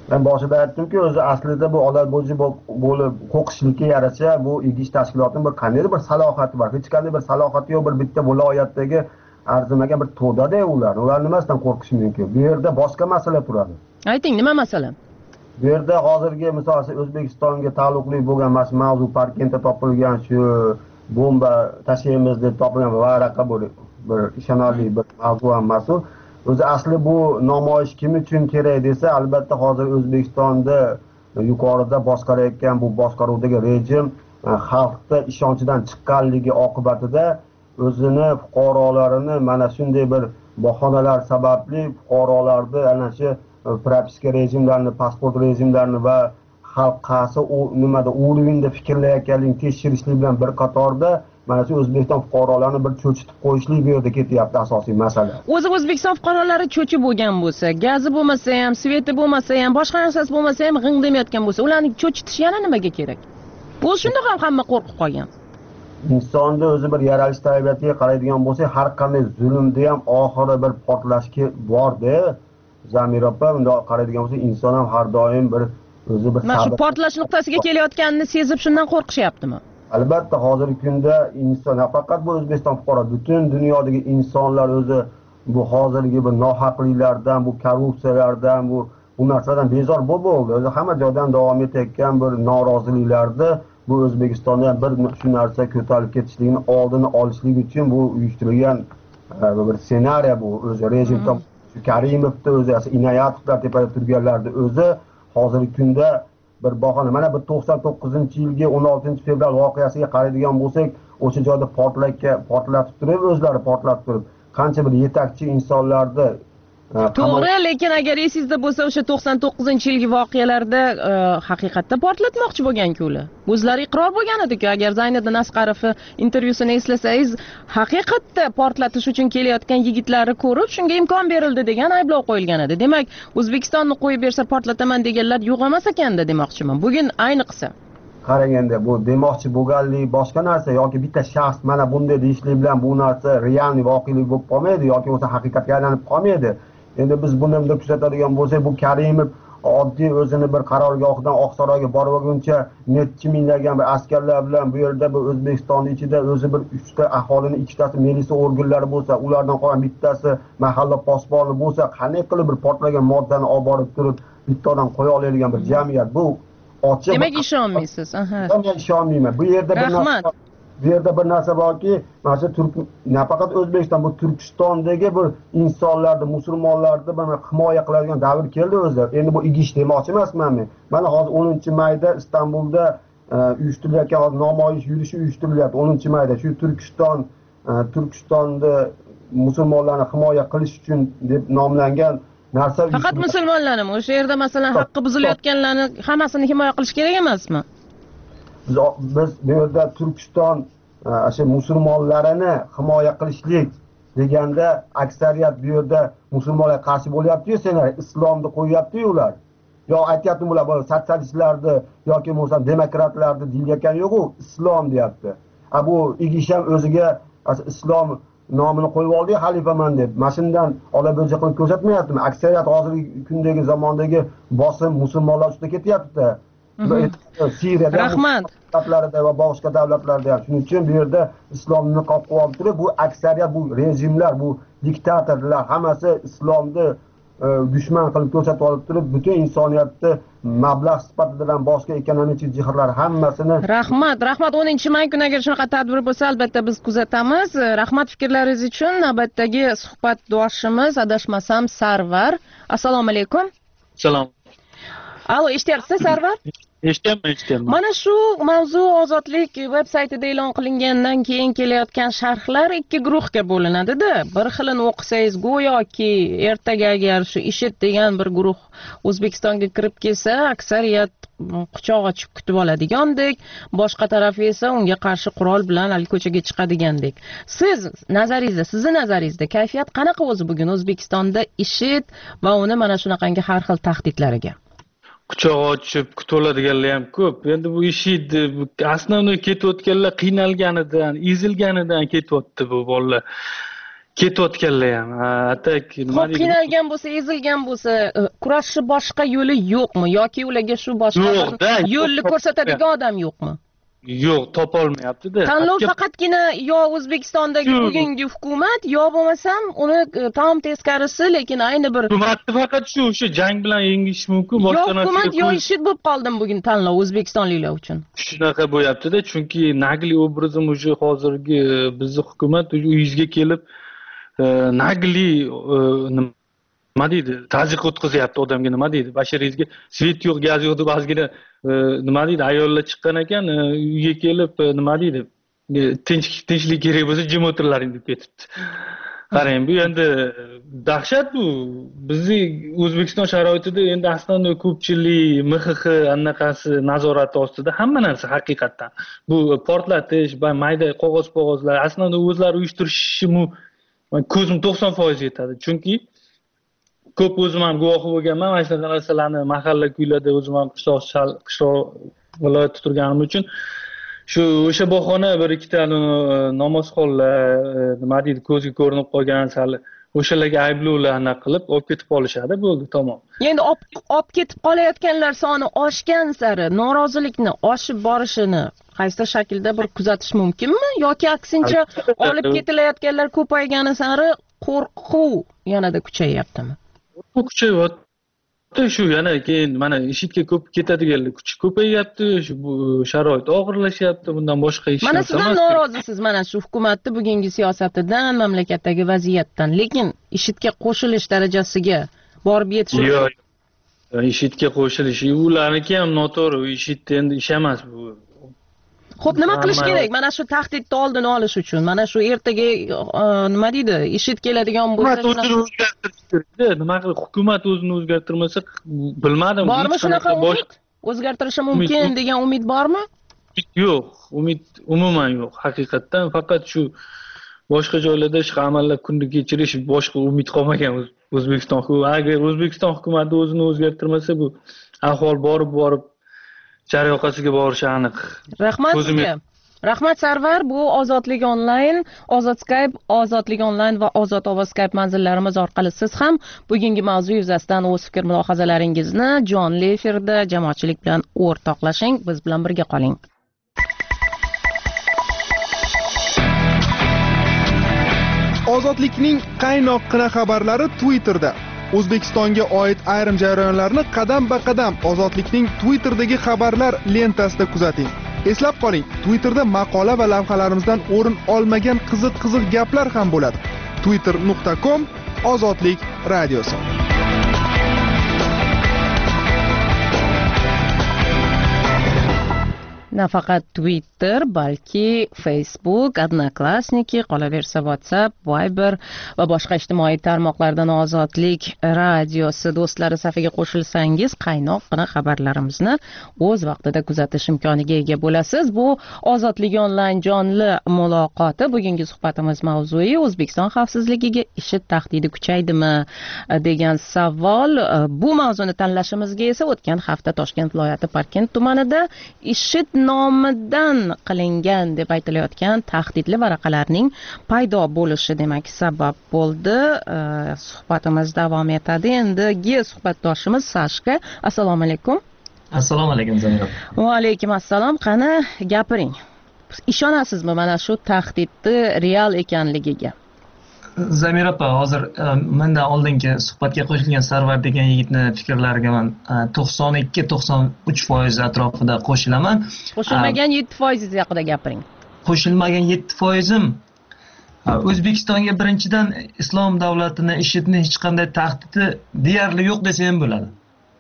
Men boshida aytdimki, o'zi aslida bu odambo'ji bo'lib qo'qishlikka yarasha bu idish tashkilotining bir qandaydir bir salohiyati bor. Hech qanday bir salohiyati yo'q, bir bitta viloyatdagi arzimagan bir to'dada ular nimadan qo'rqish mumkin? Bu yerda boshqa masala turadi. Ayting, nima masala? Bu yerda hozirgi misol O'zbekistonga taalluqli bo'lgan mavzu Parkentda topilgan shu bomba tashlaymiz deb topilgan varaqa bir ishonarli bir mavzu emas. O'zi asli bu namoyish kim uchun kerak desa, albatta hozir O'zbekistonda yuqorida boshqarayotgan bu boshqaruvdagi rejim xalqning ishonchidan chiqqanligi oqibatida o'zini fuqarolarini mana shunday bir bahonalar sababli fuqarolarni ana shu propiska rejimlarini, pasport rejimlarini va xalq qaysi nimada o'rinda fikrlayotganligini tekshirishlik bilan bir qatorda mana shu O'zbekiston fuqarolarini bir cho'chitib qo'yishlik bu yerda ketyapti asosiy masala. O'zi O'zbekiston fuqarolari cho'chib bo'lgan bo'lsa, gazi bo'lmasa ham, sveti bo'lmasa ham, boshqa narsasi bo'lmasa ham g'ing demayotgan bo'lsa, ularni cho'chitish yana nimaga kerak? Bu shunda ham hamma qo'rqib qolgan. Insonni o'zi bir yaralish tabiatiga qaraydigan bo'lsak, har qanday zulmda ham oxiri bir portlashga borda. Zamir opa, bunday qaraydigan bo'lsak, inson ham har doim bir o'zi bir mana shu portlash nuqtasiga kelayotganini sezib shundan qo'rqishyaptimi? Albatta hozirgi kunda inson, faqat bu O'zbekiston fuqaro, butun dunyodagi insonlar o'zi bu hozirgi bir nohaqliklardan, bu korrupsiyalardan, bu narsalardan bezor bo'ldi. O'zi hamma joydan davom etayotgan bir noroziliklarda bu O'zbekistonda bir shu narsa ko'tarib ketishligini oldini olishlik uchun bu uyushtirilgan bir ssenariy bu o'zi rejim Karimovda o'zi Inoyatovlar tepada turganlarni o'zi hozirgi kunda bir bahona. Mana bu 99-yilgi 16-fevral voqeasiga qaraydigan bo'lsak, o'sha joyda portlatib turib, o'zlari portlatib turib, qancha bir yetakchi insonlarni to'g'ri, lekin agar esingizda bo'lsa, o'sha 99-yilgi voqealarda haqiqatda portlatmoqchi bo'lgan-ku ular. O'zlari iqror bo'lgan edi-ku. Agar Zayniddin Asqarovning intervyusini eslasangiz, haqiqatda portlatish uchun kelayotgan yigitlarni ko'rib, shunga imkon berildi degan ayblov qo'yilgan edi. Demak, O'zbekistonni qo'yib bersa portlataman deganlar yo'q emas ekanda demoqchiman. Bugun ayniqsa qaraganda bu demoqchi bo'lganlik boshqa narsa yoki bitta shaxs mana bunday deyishlik bilan bu narsa realniy voqelik bo'lib qolmaydi yoki o'zi haqiqatga aylanib qolmaydi. Endi biz buni kuzatadigan bo'lsak, bu Karimov oddiy o'zini bir qarorgohdan Oqsaroyga borib olguncha necha minglagan bir askarlar bilan bu yerda bu O'zbekistonning ichida o'zi bir 3 ta aholini, 2 tasi militsiya organlari bo'lsa, ulardan qolgan bittasi mahalla posboni bo'lsa, qanday qilib bir portlagan moddani olib borib turib bittadan qo'ya oladigan bir jamiyat bu ochiq. Demak, ishonmaysiz. Aha. Men ishonmayman. Bu yerda bir narsa borki, mana shu nafaqat O'zbekiston, bu Turkistondagi bir insonlarni, musulmonlarni mana himoya qiladigan davr keldi o'zi. Endi bu igish demoqchi emasman men. Mana hozir 10-mayda Istanbulda uyushtirilgan namoyish yurishi uyushtiriladi. 10-mayda shu Turkistonda musulmonlarni himoya qilish uchun deb nomlangan narsa. Faqat musulmonlarmi? O'sha yerda masalan haqqi buzilayotganlarni hammasini himoya qilish kerak emasmi? Biz bu yerda Turkiston o'sha musulmonlarini himoya qilishlik deganda aksariyat bu yerda musulmonlar qarshi bo'lyapti-yu, senlar islomni qo'yyapti-yu ular. Yo aytyaptimi ular sotsialistlarni yoki bo'lmasa demokratlarni deyayotgan yo'q-ku, islom deyapti. Bu igish ham o'ziga islom nomini qo'yib oldi xalifaman deb. Mashindan olabo'ja qilib ko'rsatmayaptimi? Aksariyat hozirgi kundagi zamondagi bosim musulmonlar ustida ketyapti. Siriyada, rahmat. Davlatlarda va boshqa davlatlarda ham. Shuning uchun bu yerda islomni niqob qo'yib turib, bu aksariyat bu rejimlar, bu diktatorlar hammasi islomni dushman qilib ko'rsatib olib turib, butun insoniyatni mablag' sifatida boshqa ekonomik jihatlar hammasini. Rahmat. 10-may kuni agar shunaqa tadbir bo'lsa, albatta biz kuzatamiz. Rahmat fikrlaringiz uchun. Navbatdagi suhbatdoshimiz adashmasam Sarvar. Assalomu alaykum. Salom. Alo, eshityapsiz Sarvar? Eshityapman. Mana shu mavzu Ozodlik veb-saytida e'lon qilingandan keyin kelayotgan sharhlar ikki guruhga bo'linadi-da. Bir xilini o'qisangiz, go'yoki ertaga agar shu IShID degan bir guruh O'zbekistonga kirib kelsa, aksariyat quchoq ochib kutib oladigandek, boshqa tarafi esa unga qarshi qurol bilan ko'chaga chiqadigandek. Sizni nazaringizda kayfiyat qanaqa o'zi bugun O'zbekistonda IShID va uni mana shunaqangi har xil tahdidlariga? Quchoq ochib kutoladiganlar ham ko'p. Endi bu IShID asnoviy ketayotganlar qiynalganidan, ezilganidan ketyapti bu bolalar. ketayotganlar ham. Atak nima Xo'p, qiynalgan bo'lsa, ezilgan bo'lsa, kurashishni boshqa yo'li yo'qmi yoki ularga shu boshqa yo'lni ko'rsatadigan odam yo'qmi? Yo'q, topolmayapti-da. Tanlov faqatgina yo O'zbekistondagi bugungi hukumat, yo bo'lmasam uni tam teskarisi, lekin ayni bir hukumatni faqat o'sha jang bilan yengish mumkin. Boshqa narsa hukumat yo IShID bo'lib qoldim bugun tanlov o'zbekistonliklar uchun. Shunaqa bo'lyapti-da, chunki nagli obrazim o'sha hozirgi bizning hukumat uyingizga kelib nagli nima deydi, tazyiq o'tkazyapti odamga, nima deydi, basharingizga svet yo'q, gaz yo'q deb ozgina nima deydi, ayollar chiqqan ekan, uyga kelib nima deydi, tinchlik kerak bo'lsa jim o'tirlaring deb ketibdi. Qarang, bu endi dahshat bu. Bizning O'zbekiston sharoitida endi aslida ko'pchilik MXX anaqasi nazorati ostida hamma narsa haqiqatan. Bu portlatish, mayda qog'oz-pog'ozlar aslida o'zlari uyushtirishi ko'zim 90% yetadi. Chunki ko'p o'zim ham guvohi bo'lganman, mana shunaqa narsalarni mahalla kuylarda o'zim ham qishloq viloyatda turganim uchun o'sha bahona bir ikkita namozxonlar nima deydi, ko'zga ko'rinib qolgan sal o'shalarga ayblovlarni qilib olib ketib qolishadi, bo'ldi, tamom. Endi olib ketib qolayotganlar soni oshgan sari norozilikni oshib borishini qaysi shaklda bir kuzatish mumkinmi yoki aksincha olib ketilayotganlar ko'paygani sari qo'rquv yanada kuchayyaptimi? Kuchayyapti. Shu yana keyin mana IShIDga ko'p ketadiganlar kuchi ko'payyapti, bu sharoit og'irlashyapti, bundan boshqa hech narsa emas. Mana sizdan norozisiz mana shu hukumatning bugungi siyosatidan, mamlakatdagi vaziyatdan, lekin IShIDga qo'shilish darajasiga borib yetish. Yo'q. IShIDga qo'shilish, ularniki ham noto'g'ri, IShID endi ish emas bu. Xo'p, nima qilish kerak? Mana shu tahdidni oldini olish uchun, mana shu ertaga nima deydi, IShID keladigan bo'lsa, o'zini o'zgartirish kerak-da. Nima qilib hukumat o'zini o'zgartirmasa, bilmadim. Bormi shunaqa umid? O'zgartirishi mumkin degan umid bormi? Yo'q, umid umuman yo'q. Haqiqatan faqat shu boshqa joylarda shu amallar kunni kechirish, boshqa umid qolmagan O'zbekiston. Agar O'zbekiston hukumati o'zini o'zgartirmasa, bu ahvol borib jar yoqasiga borishi aniq. Rahmat sizga. Rahmat Sarvar, bu Ozodlik onlayn, Ozod Skype, Ozodlik onlayn va Ozod ovoz Skype manzillarimiz orqali siz ham bugungi mavzu yuzasidan o'z fikr mulohazalaringizni jonli efirda jamoatchilik bilan o'rtoqlashing, biz bilan birga qoling. Ozodlikning qaynoqqina xabarlari Twitterda. O'zbekistonga oid ayrim jarayonlarni qadam-ba-qadam Ozodlikning Twitterdagi xabarlar lentasida kuzating. Eslab qoling, Twitterda maqola va lavhalarimizdan o'rin olmagan qiziq gaplar ham bo'ladi. twitter.com Ozodlik radiosi. Nafaqat Twitter, balki Facebook, Odnoklassniki, qolaversa WhatsApp, Viber va boshqa ijtimoiy tarmoqlardan Ozodlik radiosi do'stlari safiga qo'shilsangiz, qaynoqqina xabarlarimizni o'z vaqtida kuzatish imkoniga ega bo'lasiz. Bu Ozodlik onlayn jonli muloqoti. Bugungi suhbatimiz mavzui O'zbekiston xavfsizligiga IShID tahdidi kuchaydimi degan savol. Bu mavzuni tanlashimizga esa o'tgan hafta Toshkent viloyati Parkent tumanida IShID nomidan qilingan deb aytilayotgan tahdidli varaqalarning paydo bo'lishi demak sabab bo'ldi. Suhbatimiz davom etadi. Endigi suhbatdoshimiz Sashka. Assalomu alaykum. Assalomu alaykum Zamira. Va alaykum assalom. Qani gapiring. Ishonasizmi mana shu tahdidni real ekanligiga? Zamira opa, hozir mendan oldingi suhbatga qo'shilgan Sarvar degan yigitni fikrlariga men 92-93% atrofida qo'shilaman. Qo'shilmagan 7% haqida gapiring. Qo'shilmagan 7%im O'zbekistonga birinchidan islom davlatini, IShIDni hech qanday tahdidi deyarli yo'q desa ham bo'ladi.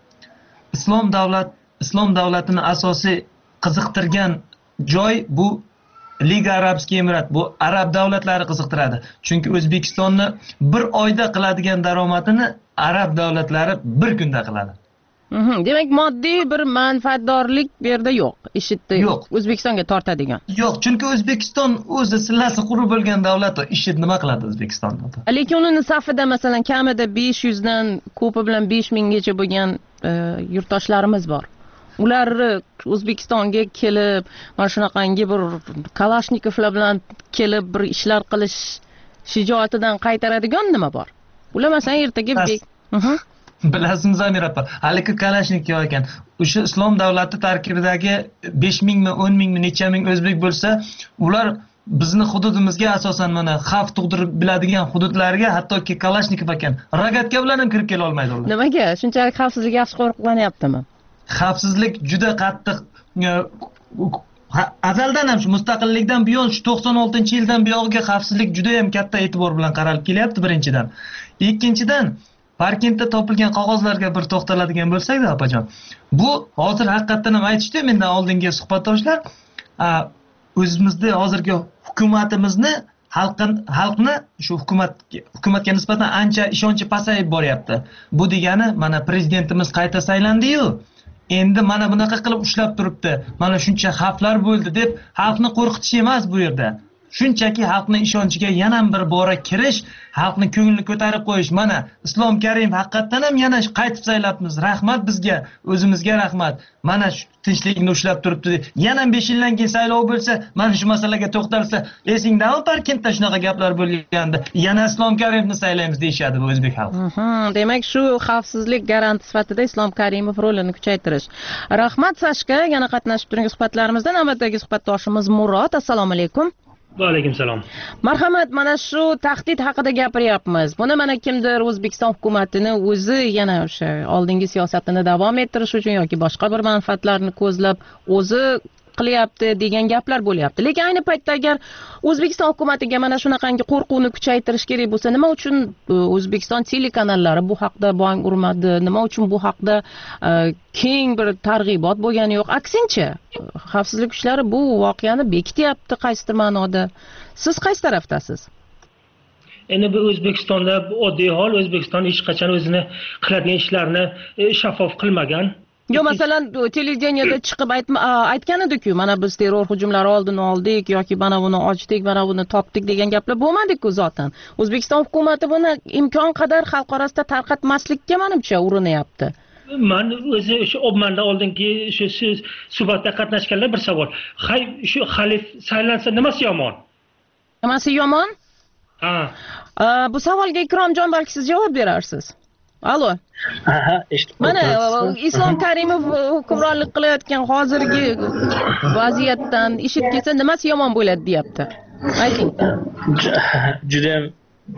Islom davlatini asosiy qiziqtirgan joy bu Liga Arabskiy Emirat, bu arab davlatlari qiziqtiradi. Chunki O'zbekistonni bir oyda qiladigan daromadini arab davlatlari bir kunda qiladi. Demak, moddiy bir manfaatdorlik bu yerda yo'q. IShIDni yo'q. O'zbekistonga tortadigan. Yo'q, chunki O'zbekiston o'zi sillasi qurib bo'lgan davlat. IShID nima qiladi O'zbekistonda? Lekin uning safida masalan kamida 500 dan ko'pi bilan 5000 gacha bo'lgan yurtdoshlarimiz bor. Ular O'zbekistonga kelib, mana shunaqangi bir Kalashnikovlar bilan kelib bir ishlar qilish shijoatidan qaytaradigan nima bor? Ulamasan ertaga Bilasizmi Zamir opa, haligi Kalashnikov ekan. O'sha islom davlati tarkibidagi 5000 mi, 10 ming mi, necha ming o'zbek bo'lsa, ular bizni hududimizga asosan mana xavf tug'dirib biladigan hududlarga hattoki Kalashnikov ekan. Rogatka bilan ham kirib kela olmaydi ular. Nimaga? Shunchalik xavfsizlik yaxshi qo'riqlanyaptimi? Xavfsizlik juda qattiq azaldan ham shu mustaqillikdan buyon shu 96-yildan buyog'iga xavfsizlik juda ham katta e'tibor bilan qaralib kelyapti birinchidan. Ikkinchidan Parkentda topilgan qog'ozlarga bir to'xtaladigan bo'lsak-da, opajon. Bu hozir haqiqatan ham aytishdi mendan oldingi suhbatdoshlar, o'zimizda hozirgi hukumatimizni xalqni shu hukumatga nisbatan ancha ishonchi pasayib boryapti. Bu degani mana prezidentimiz qayta saylandi-yu, endi mana bunaqa qilib ushlab turibdi. Mana shuncha xavflar bo'ldi deb xalqni qo'rqitish emas bu yerda. Shunchaki xalqning ishonchiga yana bir bora kirish, xalqni ko'nglini ko'tarib qo'yish. Mana Islom Karimov haqiqatan ham yana qaytib saylabmiz. Rahmat bizga, o'zimizga rahmat. Mana shu tinchlikni ushlab turibdi. Yana 5 yildan keyin saylov bo'lsa, mana shu masalaga to'xtalsa, esingdami Parkentda shunaqa gaplar bo'lganda, yana Islom Karimovni saylaymiz deyshadi bu o'zbek xalqi. Demak, shu xavfsizlik garanti sifatida Islom Karimov rolini kuchaytirish. Rahmat Sashka, yana qatnashib turgan suhbatlarimizdan navbatdagi suhbatdoshimiz Murod. Assalomu alaykum. Va alaykum salom. Marhamat, mana shu tahdid haqida gapiryapmiz. Buni mana kimdir O'zbekiston hukumatini o'zi yana o'sha oldingi siyosatini davom ettirish uchun yoki boshqa bir manfaatlarni ko'zlab o'zi qilyapti degan gaplar bo'lyapti. Lekin ayni paytda agar O'zbekiston hukumatiga mana shunaqangi qo'rquvni kuchaytirish kerak bo'lsa, nima uchun O'zbekiston telekanallari bu haqda bong urmadi? Nima uchun bu haqda keng bir targ'ibot bo'lgani yo'q? Aksincha, xavfsizlik kuchlari bu voqeani bekityapti qaysidir ma'noda. Siz qaysi tarafdasiz? Endi bu O'zbekistonda oddiy hol, O'zbekiston hech qachon o'zini qiladigan ishlarini shaffof qilmagan. Yo, masalan, televideniyada chiqib aytgan edi-ku, mana biz terror hujumlari oldini oldik yoki mana buni ochdik, mana buni topdik degan gaplar bo'lmadi-ku zotan. O'zbekiston hukumati buni imkon qadar xalq orasida tarqatmaslikka menimcha urinyapti. Men o'zi shu obmanda oldingi shu suhbatda qatnashganlar bir savol. Shu xalif saylansa nimasi yomon? Nimasi yomon? Ha. Bu savolga Ikromjon balki siz javob berarsiz. Alo. Mana Islom Karimov hukmronlik qilayotgan hozirgi vaziyatdan ishib kelsa nimasi yomon bo'ladi deyapti? Ayting. Juda ham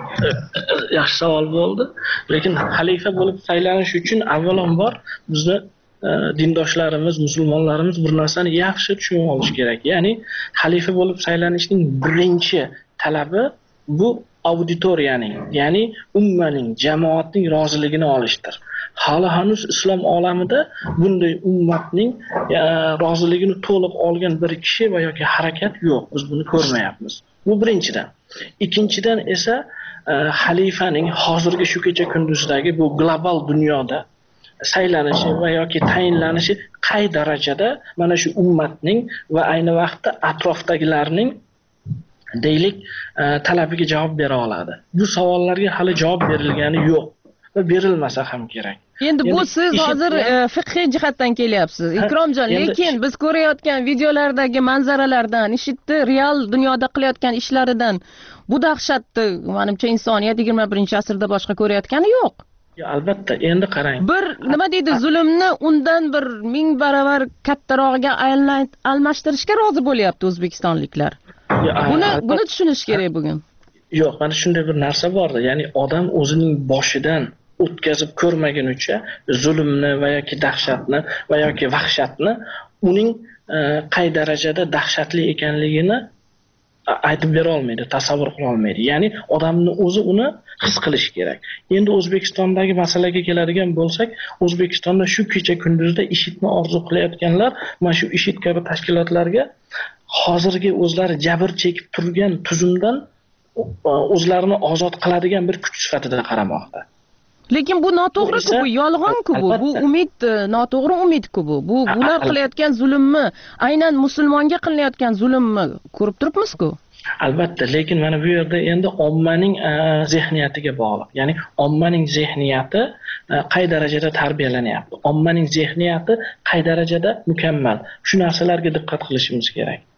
yaxshi savol bo'ldi. Lekin xalifa bo'lib saylanish uchun avvalambor bizni dindoshlarimiz, musulmonlarimiz bir narsani yaxshi tushunib olish kerak. Ya'ni xalifa bo'lib saylanishning birinchi talabi bu auditoriyaning, ya'ni ummaning, jamoatning roziligini olishdir. Hali hanuz islom olamida bunday ummatning roziligini to'liq olgan bir kishi va yoki harakat yo'q. Biz buni ko'rmayapmiz. Bu birinchidan. Ikkinchidan esa xalifaning hozirgi shu kecha kunduzdagi bu global dunyoda saylanishi va yoki tayinlanishi qay darajada mana shu ummatning va ayni vaqtda atrofdagilarning deylik talabiga javob bera oladi. Bu savollarga hali javob berilgani yo'q va berilmasa ham kerak. Endi bu siz hozir fiqhiy jihatdan kelyapsiz. Ikromjon, lekin biz ko'rayotgan videolardagi manzaralardan, IShIDni real dunyoda qilayotgan ishlaridan bu dahshatni menimcha insoniyat 21-asrda boshqa ko'rayotgani yo'q. Albatta, endi qarang. Bir nima deydi, zulmni undan bir 1000 baravar kattarog'iga almashtirishga rozi bo'lyapti o'zbekistonliklar. Buni tushunish kerak bugun. Yo'q, mana shunday bir narsa bor. Ya'ni odam o'zining boshidan o'tkazib ko'rmagunicha zulmni va yoki dahshatni va yoki vahshatni uning qay darajada dahshatli ekanligini aytib bera olmaydi, tasavvur qila olmaydi. Ya'ni odamning o'zi uni his qilishi kerak. Endi O'zbekistondagi masalaga keladigan bo'lsak, O'zbekistonda shu kecha kunduzda IShIDni orzu qilayotganlar mana shu IShID kabi tashkilotlarga hozirgi o'zlari jabr chekib turgan tuzumdan o'zlarini ozod qiladigan bir kuch sifatida qaramoqda. Lekin bu noto'g'ri-ku, bu yolg'on-ku, bu umid, noto'g'ri umid-ku bu. Bular qilayotgan zulmni, aynan musulmonga qilayotgan zulmni ko'rib turibmiz-ku. Albatta, lekin mana bu yerda endi ommaning zehniyatiga bog'liq. Ya'ni ommaning zehniyati qay darajada tarbiyalanyapti? Ommaning zehniyati qay darajada mukammal? Shu narsalarga diqqat qilishimiz kerak.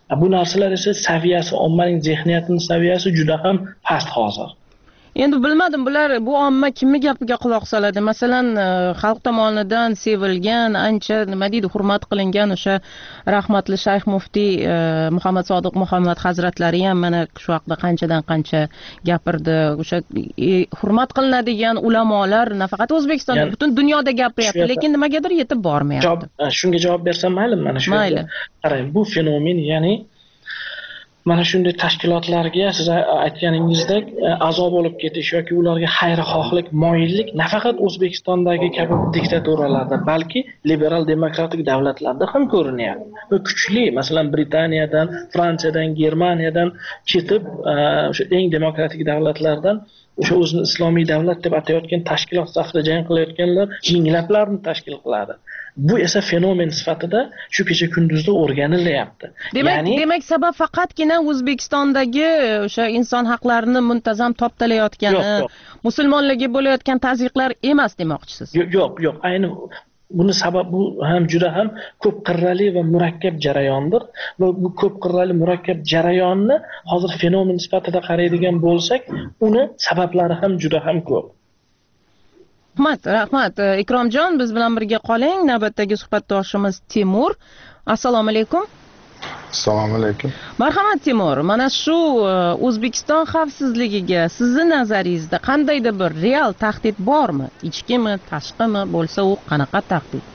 Bu narsalar esa saviyasi, ommaning zehniyatining saviyasi juda ham past hozir. Endi bilmadim, bular bu omma kimni gapiga quloq soladi? Masalan, xalq tomonidan sevilgan, ancha nima deydi, hurmat qilingan o'sha rahmatli shayx muftiy Muhammad Sodiq Muhammad hazratlari ham mana shu haqda qanchadan qancha gapirdi. O'sha hurmat qilinadigan ulamolar nafaqat O'zbekistonda, butun dunyoda gapiryapti, lekin nimagadir yetib bormayapti. Shunga javob bersam maylimi? Mana shu yerda qarang, bu fenomen, ya'ni mana shunday tashkilotlarga siz aytganingizdek a'zo bo'lib ketish yoki ularga xayrixohlik, moyillik nafaqat O'zbekistondagi kabi diktaturalarda, balki liberal demokratik davlatlarda ham ko'rinyapti. Va kuchli, masalan Britaniyadan, Fransiyadan, Germaniyadan ketib, o'sha eng demokratik davlatlardan o'sha o'zini islomiy davlat deb atayotgan tashkilot safida jang qilayotganlar minglablarni tashkil qiladi. Bu esa fenomen sifatida shu kecha kunduzda o'rganilyapti. Demak sabab faqatgina O'zbekistondagi o'sha inson haqlarini muntazam toptalayotgani, musulmonlarga bo'layotgan tazyiqlar emas demoqchisiz. Yo'q, ayni buni sabab bu ham juda ham ko'p qirrali va murakkab jarayondir va bu ko'p qirrali murakkab jarayonni hozir fenomen sifatida qaraydigan bo'lsak, uni sabablari ham juda ham ko'p. Rahmat. Ikromjon, biz bilan birga qoling. Navbatdagi suhbatdoshimiz Timur. Assalomu alaykum. Assalomu alaykum. Marhamat Timur, mana shu O'zbekiston xavfsizligiga sizni nazaringizda qandaydir bir real tahdid bormi? Ichkimi, tashqimi, bo'lsa u qanaqa tahdid?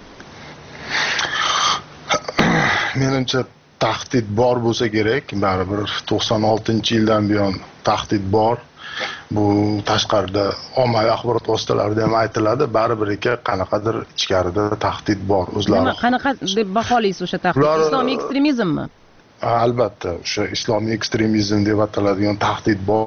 Menimcha tahdid bor bo'lsa kerak, baribir 96-yildan buyon tahdid bor. Bu tashqarida ommaviy axborot vositalarida ham aytiladi, baribir qanaqadir ichkarida tahdid bor o'zlari. Nima, qanaqa deb baholaysiz o'sha tahdid? Islomiy ekstremizmmi? Albatta, o'sha islomiy ekstremizm deb ataladigan tahdid bor.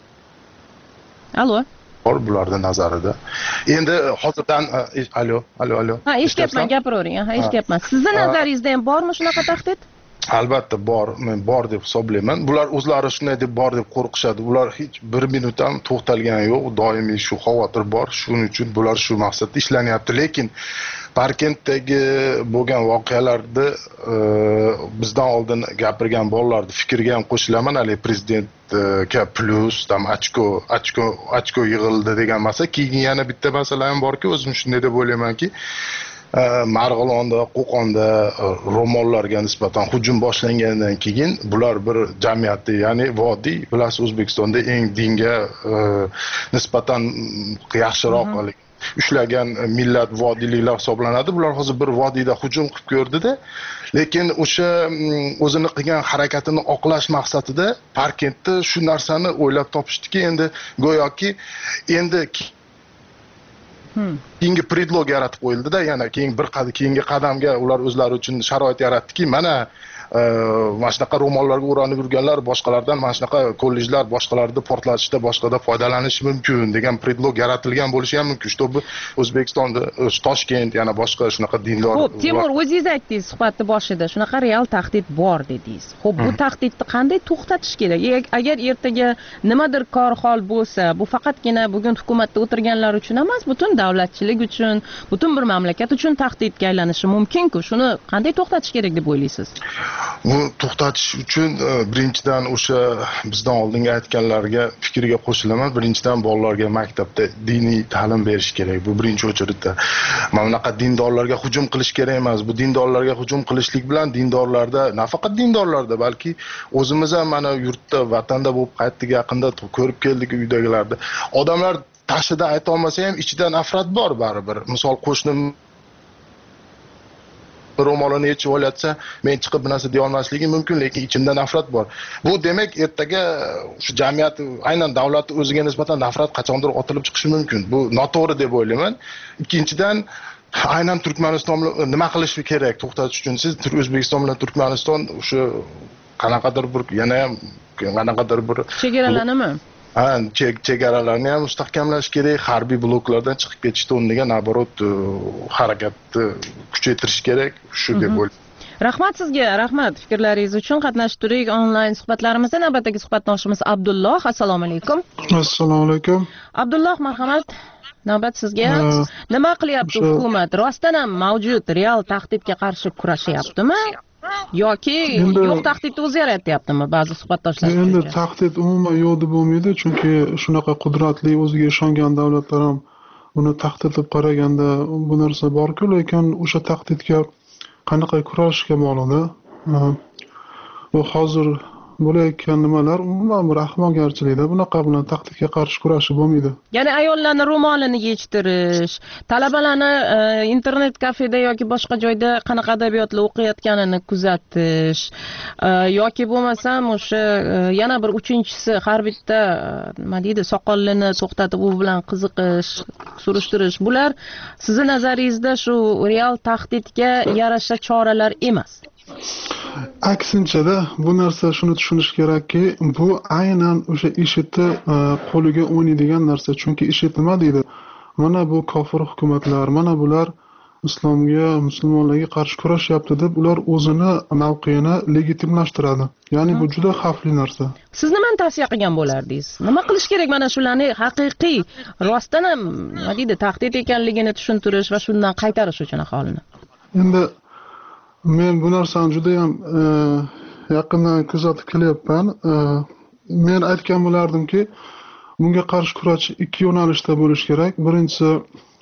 Alo. Bor bularda nazarida. Endi hozirdan alo. Ha, eshityapman, gapiravering. Ha, eshityapman. Sizni nazaringizda ham bormi shunaqa tahdid? Albatta bor, men bor deb hisoblayman. Bular o'zlari shunday deb bor deb qo'rqishadi. Ular hech bir minut ham to'xtalgani yo'q, doimiy shu xavotir bor. Shuning uchun bular shu maqsadda ishlanyapti. Lekin Parkentdagi bo'lgan voqealarda bizdan oldin gapirgan bolalarning fikriga ham qo'shilaman. Hali prezidentga plus tam ochko yig'ildi degan masala. Keyin yana bitta masala ham borki, o'zim shunday deb o'ylaymanki, Marg'ilonda, Qo'qonda ro'mollarga nisbatan hujum boshlangandan keyin bular bir jamiyatda, ya'ni vodiy, bilasiz O'zbekistonda eng dinga nisbatan yaxshiroq ushlagan millat vodiyliklar hisoblanadi. Bular hozir bir vodiyda hujum qilib ko'rdida, lekin o'sha o'zini qilgan harakatini oqlash maqsadida Parkentda shu narsani o'ylab topishdiki, endi go'yoki keyingi predlog yaratib qo'yildi-da, yana keyingi qadamga ular o'zlari uchun sharoit yaratdiki, mana shunaqa ro'mollarga o'ranib yurganlar boshqalardan mana shunaqa kollejlar boshqalarda portlatishda boshqada foydalanishi mumkin degan predlog yaratilgan bo'lishi ham mumkin. Чтобы O'zbekistonda, Toshkent, yana boshqa shunaqa dindor. Xo'p, Timur, o'zingiz aytdingiz suhbatning boshida, shunaqa real tahdid bor dedingiz. Xo'p, bu tahdidni qanday to'xtatish kerak? Agar ertaga nimadir kor-hol bo'lsa, bu faqatgina bugun hukumatda o'tirganlar uchun emas, butun davlatchilik uchun, butun bir mamlakat uchun tahdidga aylanishi mumkin-ku. Shuni qanday to'xtatish kerak deb o'ylaysiz? Uni to'xtatish uchun birinchidan o'sha bizdan oldingi aytganlarga fikriga qo'shilaman. Birinchidan bolalarga maktabda diniy ta'lim berish kerak. Bu birinchi o'chirda. Mana bunaqa dindorlarga hujum qilish kerak emas. Bu dindorlarga hujum qilishlik bilan dindorlarda, nafaqat dindorlarda, balki o'zimiz ham mana yurtda, vatanda bo'lib qaytdik, yaqinda ko'rib keldik uydagilarda. Odamlar tashida ayta olmasa ham ichida nafrat bor baribir. Misol qo'shnim ro'molini yechib olayotsa, men chiqib bu narsa deya olmasligim mumkin, lekin ichimda nafrat bor. Bu demak, ertaga shu jamiyat, aynan davlat o'ziga nisbatan nafrat qachondir otilib chiqishi mumkin. Bu noto'g'ri deb o'ylayman. Ikkinchidan, aynan Turkmaniston nima qilish kerak to'xtatish uchun? Siz O'zbekiston bilan Turkmaniston o'sha qanaqadir bir yana ham qanaqadir bir chegaralanimi? Chegaralarni ham mustahkamlash kerak, harbiy bloklardan chiqib ketishda o'rniga naborot harakatni kuchaytirish kerak, shu deb o'ylayman. Rahmat sizga, rahmat fikrlaringiz uchun. Qatnashib turing onlayn suhbatlarimizda. Navbatdagi suhbatdoshimiz Abdulloh. Assalomu alaykum. Assalomu alaykum. Abdulloh, marhamat. Navbat sizga. Nima qilyapti hukumat? Rostdan ham mavjud real tahdidga qarshi kurashyaptimi? yoki yo'q tahdidni o'zi yaratyaptimi ba'zi suhbatdoshlar? Endi tahdid umuman yo'q deb bo'lmaydi, chunki shunaqa qudratli, o'ziga ishongan davlatlar ham uni tahdid deb qaraganda bu narsa bor-ku, lekin o'sha tahdidga qanaqa kurashishga bog'liq. Bu hozir bo'layotgan nimalar umuman bir ahmoqgarchilikda, bunaqa bilan tahdidga qarshi kurashib bo'lmaydi. Ya'ni ayollarni ro'molini yechtirish, talabalarni internet kafeda yoki boshqa joyda qanaqa adabiyotlar o'qiyotganini kuzatish yoki bo'lmasam o'sha yana bir uchinchisi har bitta nima deydi, soqollini to'xtatib u bilan qiziqish, surishtirish, bular sizni nazaringizda shu real tahdidga yarasha choralar emas. Aksinchada bu narsa shuni tushunish kerakki, bu aynan o'sha IShIDni qo'liga o'ynaydigan narsa. Chunki IShID nima deydi? Mana bu kofir hukumatlar, mana bular islomga, musulmonlarga qarshi kurashyapti deb ular o'zini mavqeini legitimlashtiradi. Ya'ni bu juda xavfli narsa. Siz nimani tavsiya qilgan bo'lardingiz? Nima qilish kerak mana shularni haqiqiy, rostdan ham nima deydi, tahdid ekanligini tushuntirish va shundan qaytarish uchun aholini? Endi men bu narsani juda ham yaqindan kuzatib kelyapman. Men aytgan bo'lardimki, bunga qarshi kurash ikki yo'nalishda bo'lish kerak. Birinchisi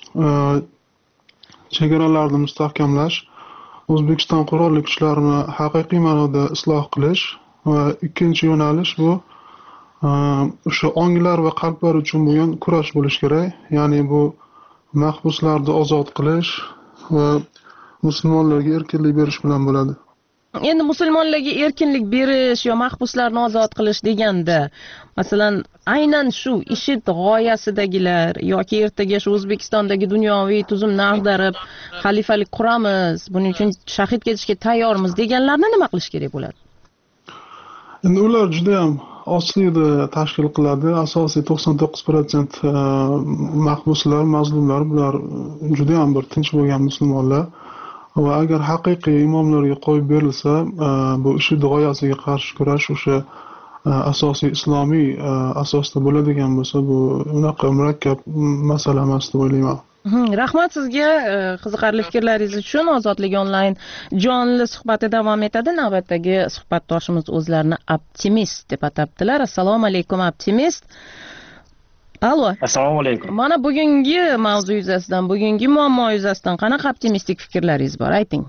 chegaralarni mustahkamlash, O'zbekiston qurolli kuchlarini haqiqiy ma'noda isloh qilish va ikkinchi yo'nalish bu o'sha onglar va qalblar uchun bo'lgan kurash bo'lish kerak. Ya'ni bu mahbuslarni ozod qilish va musulmonlarga erkinlik berish bilan bo'ladi. Endi musulmonlarga erkinlik berish yo mahbuslarni ozod qilish deganda, masalan, aynan shu IShID g'oyasidagilar yoki ertaga shu O'zbekistondagi dunyoviy tuzumni ag'darib, xalifalik quramiz, buning uchun shahid ketishga tayyormiz deganlarni nima qilish kerak bo'ladi? Endi ular juda ham ozlikni tashkil qiladi. Asosiy 99% mahbuslar, mazlumlar bular juda ham bir tinch bo'lgan musulmonlar. Va agar haqiqiy imomlarga qo'yib berilsa, bu IShID g'oyasiga qarshi kurash o'sha asosiy islomiy asosda bo'ladigan bo'lsa, bu unaqa murakkab masala emas deb o'ylayman. Rahmat sizga qiziqarli fikrlaringiz uchun. Ozodlik onlayn jonli suhbati davom etadi. Navbatdagi suhbatdoshimiz o'zlarini optimist deb atabdilar. Assalomu alaykum optimist. Allo. Assalomu alaykum. Mana bugungi mavzu yuzasidan, bugungi muammo yuzasidan qanaqa optimistik fikrlaringiz bor? Ayting.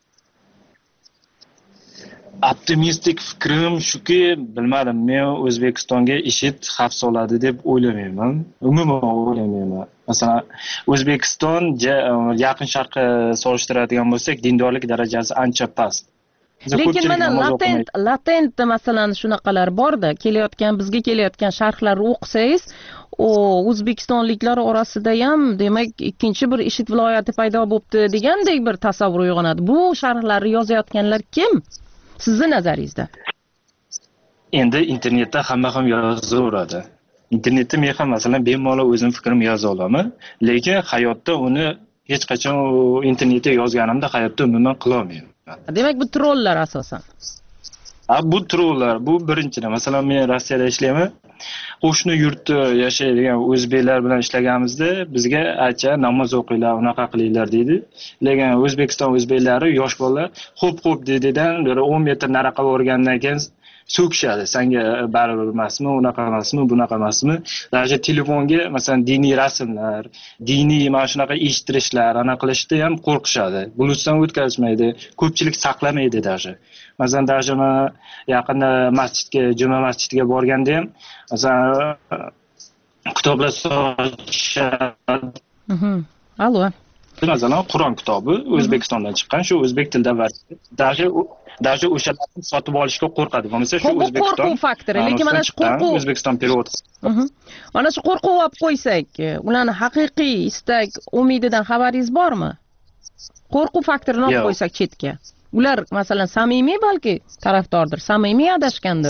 Optimistik fikrim shuki, bilmadim, men O'zbekistonga IShID xavf soladi deb o'ylamayman. Umuman o'ylamayman. Masalan, O'zbekiston yaqin sharqqa solishtiradigan bo'lsak, dindorlik darajasi ancha past. Lekin mana latent masalan shunaqalar borda, bizga kelayotgan sharhlarni o'qisangiz, o'zbekistonliklar orasida ham demak ikkinchi bir IShID viloyati paydo bo'libdi degandek bir tasavvur uyg'onadi. Bu sharhlarni yozayotganlar kim? Sizning nazaringizda? Endi internetda hamma ham yozaveradi. Internetda men ham masalan bemalol o'zim fikrimni yoza olaman, lekin hayotda uni hech qachon internetda yozganimda hayotda umuman qila olmayman. Demak bu trollar asosan. Bu trollar, bu birinchidan. Masalan, men Rossiyada ishlayman. Qo'shni yurtda yashaydigan o'zbeklar bilan ishlaganimizda bizga aytcha namoz o'qinglar, unaqa qilinglar deydi. Lekin O'zbekiston o'zbeklari yosh bolalar xo'p dedidan 10 metr nariga borgandan keyin so'kishadi. Senga baribir emasmi, unaqa emasmi, bunaqa emasmi? Даже telefonga masalan diniy rasmlar, diniy mana shunaqa eshittirishlar, ana qilishda ham qo'rqishadi. Bulutdan o'tkazmaydi, ko'pchilik saqlamaydi даже. Masalan, даже yaqinda masjidga, juma masjidiga borganda ham masalan kitoblar sochishadi. Allo. Masalan, Qur'on kitobi O'zbekistondan chiqqan, shu o'zbek tilida bor. Даже o'shalarni sotib olishga qo'rqadi. Bo'lmasa shu O'zbekiston qo'rquv faktori, lekin mana shu qo'rquv O'zbekiston perevod. Mana shu qo'rquv olib qo'ysak, ularni haqiqiy istak, umididan xabaringiz bormi? Qo'rquv faktorini olib qo'ysak chetga. Ular masalan samimiy balki tarafdordir, samimiy adashgandir.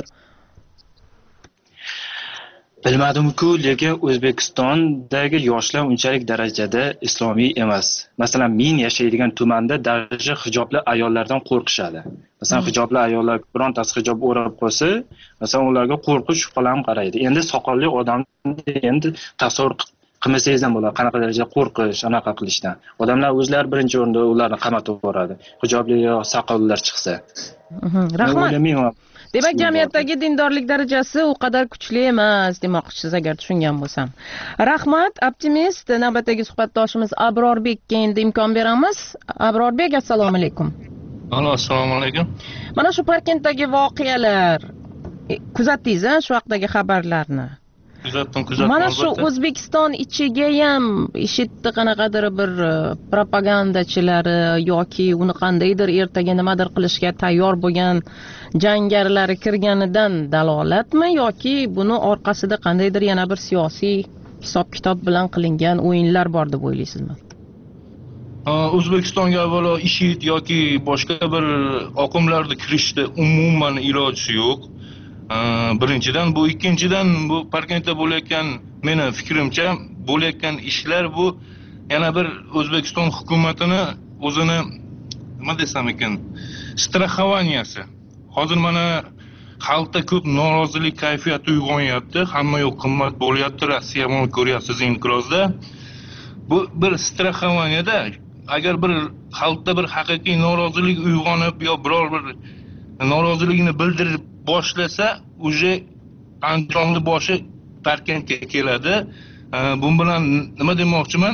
Bilmadim-ku, lekin O'zbekistondagi yoshlar unchalik darajada islomiy emas. Masalan, men yashaydigan tumanda darajada hijobli ayollardan qo'rqishadi. Masalan, hijobli ayollar birontasi hijob o'rab qo'ysa, masalan, ularga qo'rqish, shubhalanib qaraydi. Endi soqolli odamni endi tasavvur qilmasangiz ham bo'ladi. Qanaqa darajada qo'rqish, anaqa qilishdan. Odamlar o'zlari birinchi o'rinda ularni qamatib yuboradi. Hijobli yo soqollar chiqsa. Rahmat. Demak, jamiyatdagi dindorlik darajasi u qadar kuchli emas demoqchisiz, agar tushungan bo'lsam. Rahmat. Optimist navbatdagi suhbatdoshimiz Abrorbekka endi imkon beramiz. Abrorbek, assalomu alaykum. Assalomu alaykum. Mana shu Parkentdagi voqealar kuzatdingiz, shu haqdagi xabarlarni? Kuzatdim. Mana shu O'zbekiston ichiga ham ishitdi qanaqadir bir propagandachilari yoki uni qandaydir ertaga nimadir qilishga tayyor bo'lgan jangarilar kirganidan dalolatmi yoki buni orqasida qandaydir yana bir siyosiy hisob-kitob bilan qilingan o'yinlar bor deb o'ylaysizmi? O'zbekistonga avvalo IShID yoki boshqa bir oqimlarda kirishda umuman iloji yo'q. Birinchidan bu, ikkinchidan bu Parkentda bo'layotgan, meni fikrimcha bo'layotgan ishlar bu yana bir O'zbekiston hukumatini o'zini nima desam ekan, straxovaniyasi. Hozir mana xalqda ko'p norozilik kayfiyati uyg'onyapti, hamma yoq qimmat bo'lyapti, Rossiya buni ko'ryapsiz inqirozda. Bu bir straxovaniyada agar bir xalqda bir haqiqiy norozilik uyg'onib yo biror bir noroziligini bildirib boshlasa, uje Andijonning boshi Parkentga keladi. Bu bilan nima demoqchiman?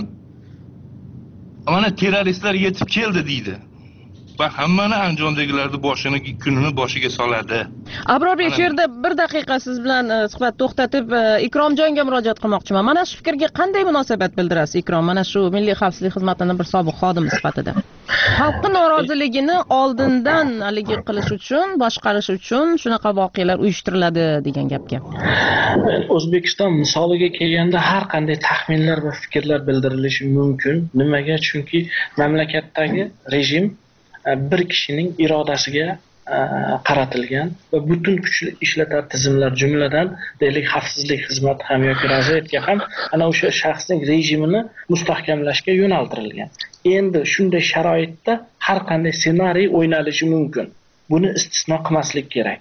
Mana terroristlar yetib keldi deydi. Va hammani Andijondagilarning boshini kunini boshiga soladi. Abrorbek, shu yerda bir daqiqa siz bilan suhbat to'xtatib, Ikromjonga murojaat qilmoqchiman. Mana shu fikrga qanday munosabat bildirasiz, Ikrom? Mana shu Milliy xavfsizlik xizmatining bir sobiq xodimi sifatida. Xalqning noroziligini oldindan haligi qilish uchun, boshqarish uchun shunaqa voqealar uyushtiriladi degan gapga. O'zbekiston misoliga kelganda har qanday taxminlar va fikrlar bildirilishi mumkin. Nimaga? Chunki mamlakatdagi rejim bir kishining irodasiga qaratilgan va butun kuchli ishlatar tizimlar, jumladan deylik xavfsizlik xizmati ham yoki razvedka ham ana o'sha shaxsning rejimini mustahkamlashga yo'naltirilgan. Endi shunday sharoitda har qanday ssenariy o'ynalishi mumkin. Buni istisno qilmaslik kerak.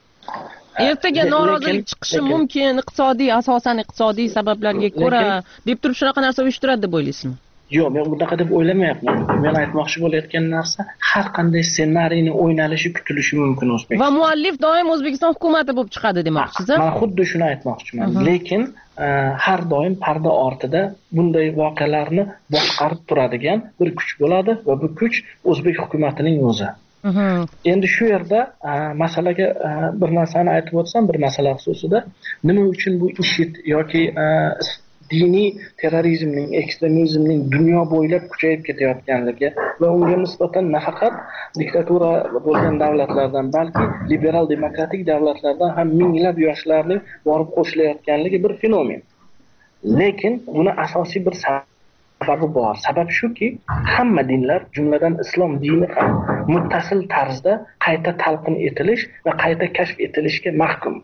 Ertaga norozilik chiqishi mumkin, iqtisodiy, asosan iqtisodiy sabablarga ko'ra deb turib shunaqa narsa uyushtiradi deb o'ylaysizmi? Yo'q, men bunaqa deb o'ylamayapman. Men aytmoqchi bo'layotgan narsa har qanday ssenariyni o'ynalishi kutilishi mumkin O'zbekiston. Va muallif doim O'zbekiston hukumati bo'lib chiqadi demoqchisiz? Men xuddi shuni aytmoqchiman. Lekin har doim parda ortida bunday voqealarni boshqarib turadigan bir kuch bo'ladi va bu kuch O'zbek hukumatining o'zi. Endi shu yerda masalaga bir narsani aytib o'tsam, bir masala xususida nima uchun bu IShID yoki diniy terrorizmning, ekstremizmning dunyo bo'ylab kuchayib ketayotganligi va unga nisbatan nafaqat diktatura bo'lgan davlatlardan, balki liberal demokratik davlatlardan ham minglab yoshlarning borib qo'shilayotganligi bir fenomen. Lekin buni asosiy bir sababi bor. Sabab shuki, hamma dinlar, jumladan islom dini ham muttasil tarzda qayta talqin etilish va qayta kashf etilishga mahkum.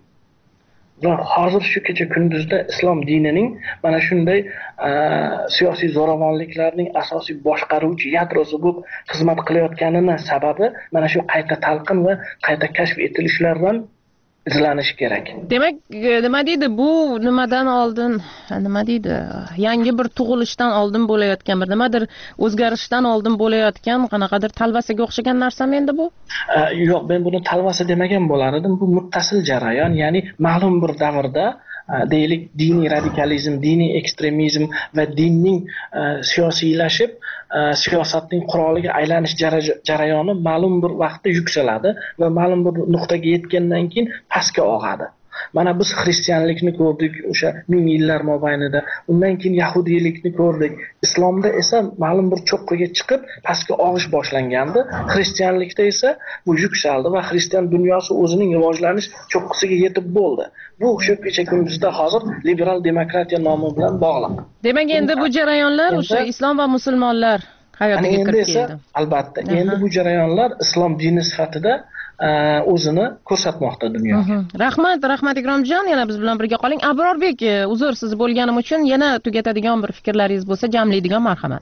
Va hozir shu kecha kunduzda islom dinining mana shunday siyosiy zo'ravonliklarning asosiy boshqaruvchi yadrosi bo'lib xizmat qilayotganini sababi mana shu qayta talqin va qayta kashf etilishlardan izlanishi kerak. Demak, nima deydi, bu nimadan oldin, nima deydi, yangi bir tug'ilishdan oldin bo'layotgan bir nimadir o'zgarishdan oldin bo'layotgan qanaqadir talvasaga o'xshagan narsami endi bu? Yo'q, men buni talvasa demagan bo'lar edim. Bu muttasil jarayon, ya'ni ma'lum bir davrda deylik diniy radikalizm, diniy ekstremizm va dinning siyosiylashib siyosatning quroliga aylanish jarayoni ma'lum bir vaqtda yuksaladi va ma'lum bir nuqtaga yetgandan keyin pastga og'adi. Mana biz xristianlikni ko'rdik o'sha ming yillar mobaynida, undan keyin yahudiylikni ko'rdik. Islomda esa ma'lum bir cho'qqiga chiqib pastga og'ish boshlangandi. Xristianlikda esa bu yuksaldi va xristian dunyosi o'zining rivojlanish cho'qqisiga yetib bo'ldi. Bu o'sha kecha kunduzda hozir liberal demokratiya nomi bilan bog'liq. Demak, endi bu jarayonlar o'sha islom va musulmonlar hayotiga kirib keldi. Albatta, endi bu jarayonlar islom dini sifatida o'zini ko'rsatmoqda dunyoga. Rahmat Ikromjon, yana biz bilan birga qoling. Abrorbek, uzr siz bo'lganim uchun yana tugatadigan bir fikrlaringiz bo'lsa, jamlaydigan marhamat.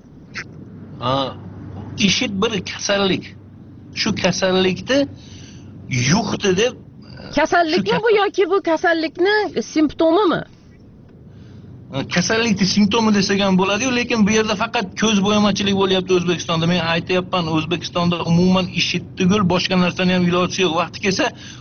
IShID bir kasallik. Shu kasallikni yuqdi deb. Kasallikmi bu yoki bu kasallikni simptomimi? kasallikni simptomi desak ham bo'ladi-yu, lekin bu yerda faqat ko'z bo'yamachilik bo'lyapti O'zbekistonda. Men aytayapman, O'zbekistonda umuman IShID tugul boshqa narsani ham iloji yo'q. Vaqti kelsa,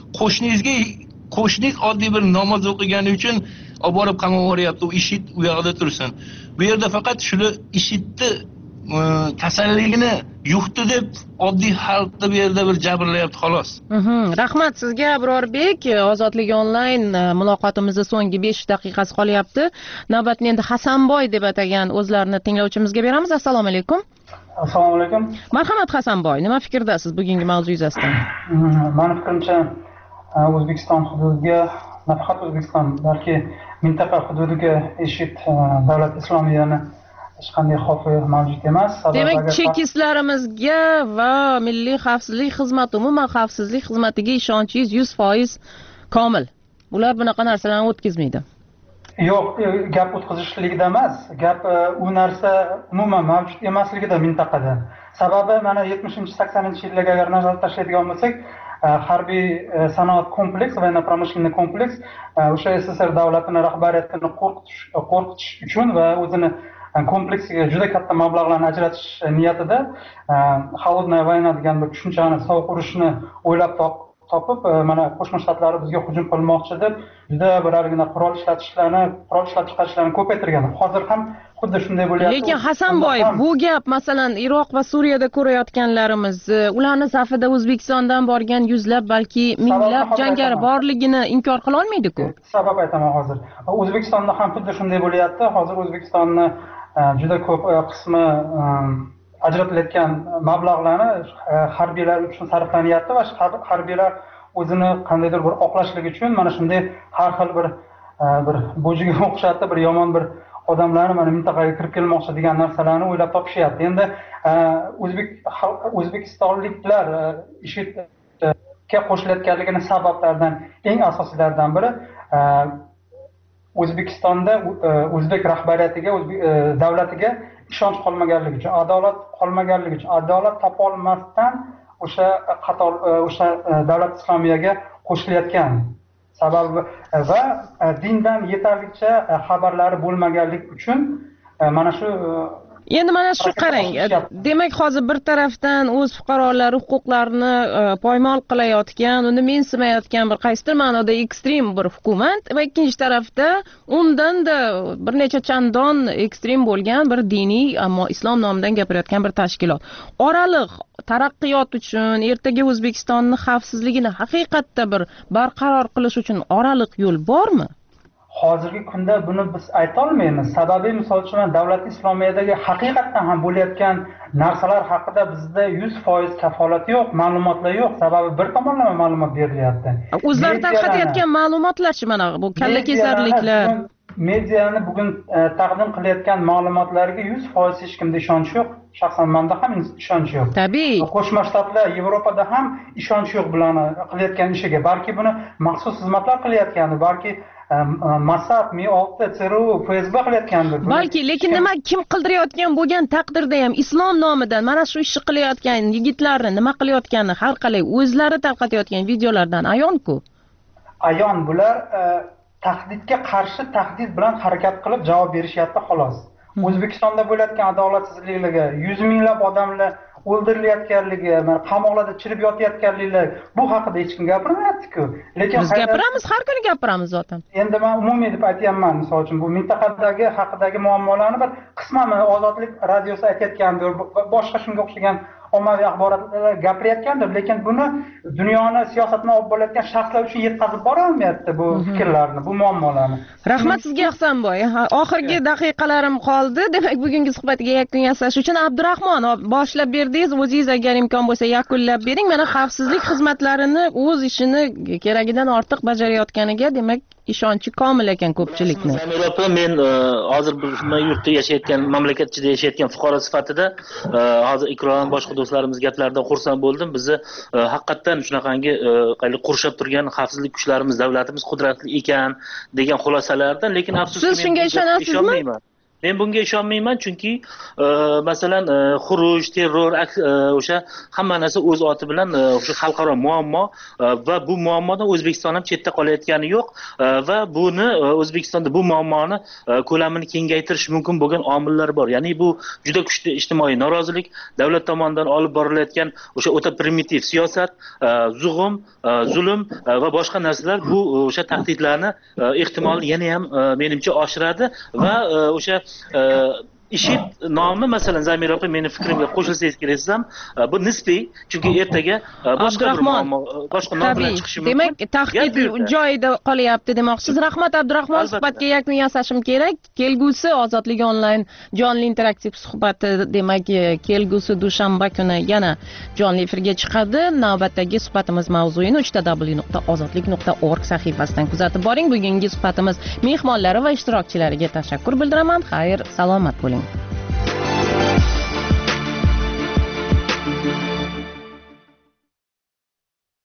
qo'shningiz oddiy bir namoz o'qigani uchun olib borib qamab yuboryapti. U IShID u yoqda tursin. Bu yerda faqat shuni IShIDni kasalligini yuqdi deb oddiy xalqni bu yerda bir jabrlayapti xolos. Rahmat sizga Abrorbek. Ozodlik onlayn muloqotimizda so'nggi 5 daqiqasi qolyapti. Navbatni endi Hasanboy deb atagan o'zlarini tinglovchimizga beramiz. Assalomu alaykum. Assalomu alaykum. Marhamat Hasanboy, nima fikrdasiz bugungi mavzu yuzasidan? Meni fikrimcha O'zbekiston hududiga, nafaqat O'zbekiston, balki mintaqa hududiga IShID davlat islomiyani hech qanday xavfi mavjud emas. Demak, chekislarimizga va milliy xavfsizlik xizmati, umuman xavfsizlik xizmatiga ishonchingiz 100% komil. Ular bunaqa narsalarni o'tkazmaydi. Yo'q, gap o'tkazishligida emas, gap u narsa umuman mavjud emasligida mintaqada. Sababi mana 70-80-yillarga agar nazar tashlaydigan bo'lsak, harbiy sanoat kompleks va pромышленный kompleks o'sha SSR davlatini rahbariyatini qo'rqitish uchun va o'zini kompleksiga juda katta mablag'larni ajratish niyatida холодная война degan bir tushunchani, sovuq urushni o'ylab topib, mana Qo'shma Shtatlar bizga hujum qilmoqchi deb juda bir qurol ishlab chiqarishlarni ko'paytirgan. Hozir ham xuddi shunday bo'lyapti. Lekin Hasanboy, bu gap masalan Iroq va Suriyada ko'rayotganlarimiz, ularning safida O'zbekistondan borgan yuzlab, balki minglab jangari borligini inkor qila olmaydi-ku. Sabab aytaman hozir. O'zbekistonda ham xuddi shunday bo'lyapti. Hozir O'zbekistonni juda ko'p qismi ajratilayotgan mablag'larni harbiylar uchun sarflanyapti va harbiylar o'zini qandaydir bir oqlashlik uchun mana shunday har xil bir bo'jiga o'xshatib bir yomon bir odamlarni mana mintaqaga kirib kelmoqchi degan narsalarni o'ylab topishyapti. Endi o'zbekistonliklar IShIDga qo'shilayotganligini sabablaridan eng asosiylaridan biri O'zbekistonda o'zbek rahbariyatiga, davlatiga ishonch qolmaganligi uchun, adolat qolmaganligi uchun, adolat topa olmasdan o'sha davlat islomiyaga qo'shilayotgan sababi va dindan yetarlicha xabarlari bo'lmaganlik uchun mana shu Endi mana shu qarang, demak hozir bir tarafdan o'z fuqarolari huquqlarini poymol qilayotgan, uni mensimayotgan bir qaysidir ma'noda ekstrem bir hukumat va ikkinchi tarafda undan-da bir necha chandon ekstrem bo'lgan bir diniy, ammo islom nomidan gapirayotgan bir tashkilot. Oraliq taraqqiyot uchun, ertaga O'zbekistonning xavfsizligini haqiqatda bir barqaror qilish uchun oraliq yo'l bormi? Hozirgi kunda buni biz ayta olmaymiz. Sababi misol uchun davlat islomiyadagi haqiqatan ham bo'layotgan narsalar haqida bizda 100% kafolat yo'q, ma'lumotlar yo'q. Sababi bir tomonlama ma'lumot berilyapti. O'zlari tarqatayotgan ma'lumotlarchi mana bu kallakesarliklar. Mediani bugun taqdim qilayotgan ma'lumotlarga 100% hech kimda ishonch yo'q. Shaxsan menda ham ishonch yo'q. Tabiiy. Qo'shma Shtatlar, Yevropada ham ishonch yo'q bularni qilayotgan ishiga. Balki buni maxsus xizmatlar qilayotgandi, balki Mossad, Mi-6, CRU, FSB qilayotgandir. Balki, lekin nima kim qildirayotgan bo'lgan taqdirda ham islom nomidan mana shu ishni qilayotgan yigitlarni nima qilayotgani har qalay o'zlari tarqatayotgan videolardan ayonku. Ayon bular tahdidga qarshi tahdid bilan harakat qilib javob berishyapti xolos. O'zbekistonda bo'layotgan adolatsizliklarga 100 minglab odamlar o'ldirilayotganligi, qamoqlarda chirib yotayotganliklar bu haqida hech kim gapirmayapti-ku. Lekin biz gapiramiz, har kuni gapiramiz zaten. Endi men umumiy deb aytayapman, misol uchun bu mintaqadagi haqidagi muammolarni bir qisman Ozodlik radiosi aytayotgandir, boshqa shunga o'xshagan ommaviy axborotlar gapirayotgandir, lekin buni dunyoni siyosatini olib borayotgan shaxslar uchun yetkazib bora olmayapti bu fikrlarni, bu muammolarni. Rahmat sizga Hasanboy. Oxirgi daqiqalarim qoldi. Demak, bugungi suhbatga yakun yasash uchun Abdurahmon boshlab berdingiz. O'zingiz agar imkon bo'lsa yakunlab bering. Mana xavfsizlik xizmatlarini o'z ishini keragidan ortiq bajarayotganiga, demak, ishonchi komil ekan ko'pchilikni. Men hozir bir yurtda yashayotgan, mamlakat ichida yashayotgan fuqaro sifatida hozir Ikrom boshqa do'stlarimiz gaplaridan xursand bo'ldim. Bizni haqiqatan shunaqangi qurshab turgan xavfsizlik kuchlarimiz, davlatimiz qudratli ekan degan xulosalardan, lekin afsuski siz shunga ishonasizmi? Men bunga ishonmayman, chunki masalan xuruj, terror, o'sha hamma narsa o'z oti bilan o'sha xalqaro muammo va bu muammodan O'zbekiston ham chetda qolayotgani yo'q va buni O'zbekistonda bu muammoni ko'lamini kengaytirish mumkin bo'lgan omillar bor. Ya'ni bu juda kuchli ijtimoiy norozilik, davlat tomonidan olib borilayotgan o'sha o'ta primitiv siyosat, zulm va boshqa narsalar bu o'sha tahdidlarni ehtimolni yana ham menimcha oshiradi va o'sha IShID nomi masalan Zamir opa meni fikrimga qo'shilsangiz kerak ham bu nisbiy, chunki ertaga boshqa bir muammo boshqa nom bilan chiqishi mumkin. Demak, tahdid joyida qolyapti demoqchisiz. Rahmat Abdurahmon, suhbatga yakun yasashim kerak. Kelgusi Ozodlik onlayn jonli interaktiv suhbati, demak, kelgusi dushanba kuni yana jonli efirga chiqadi. Navbatdagi suhbatimiz mavzuini www.ozodlik.org sahifasidan kuzatib boring. Bugungi suhbatimiz mehmonlari va ishtirokchilariga tashakkur bildiraman. Xayr, salomat bo'ling.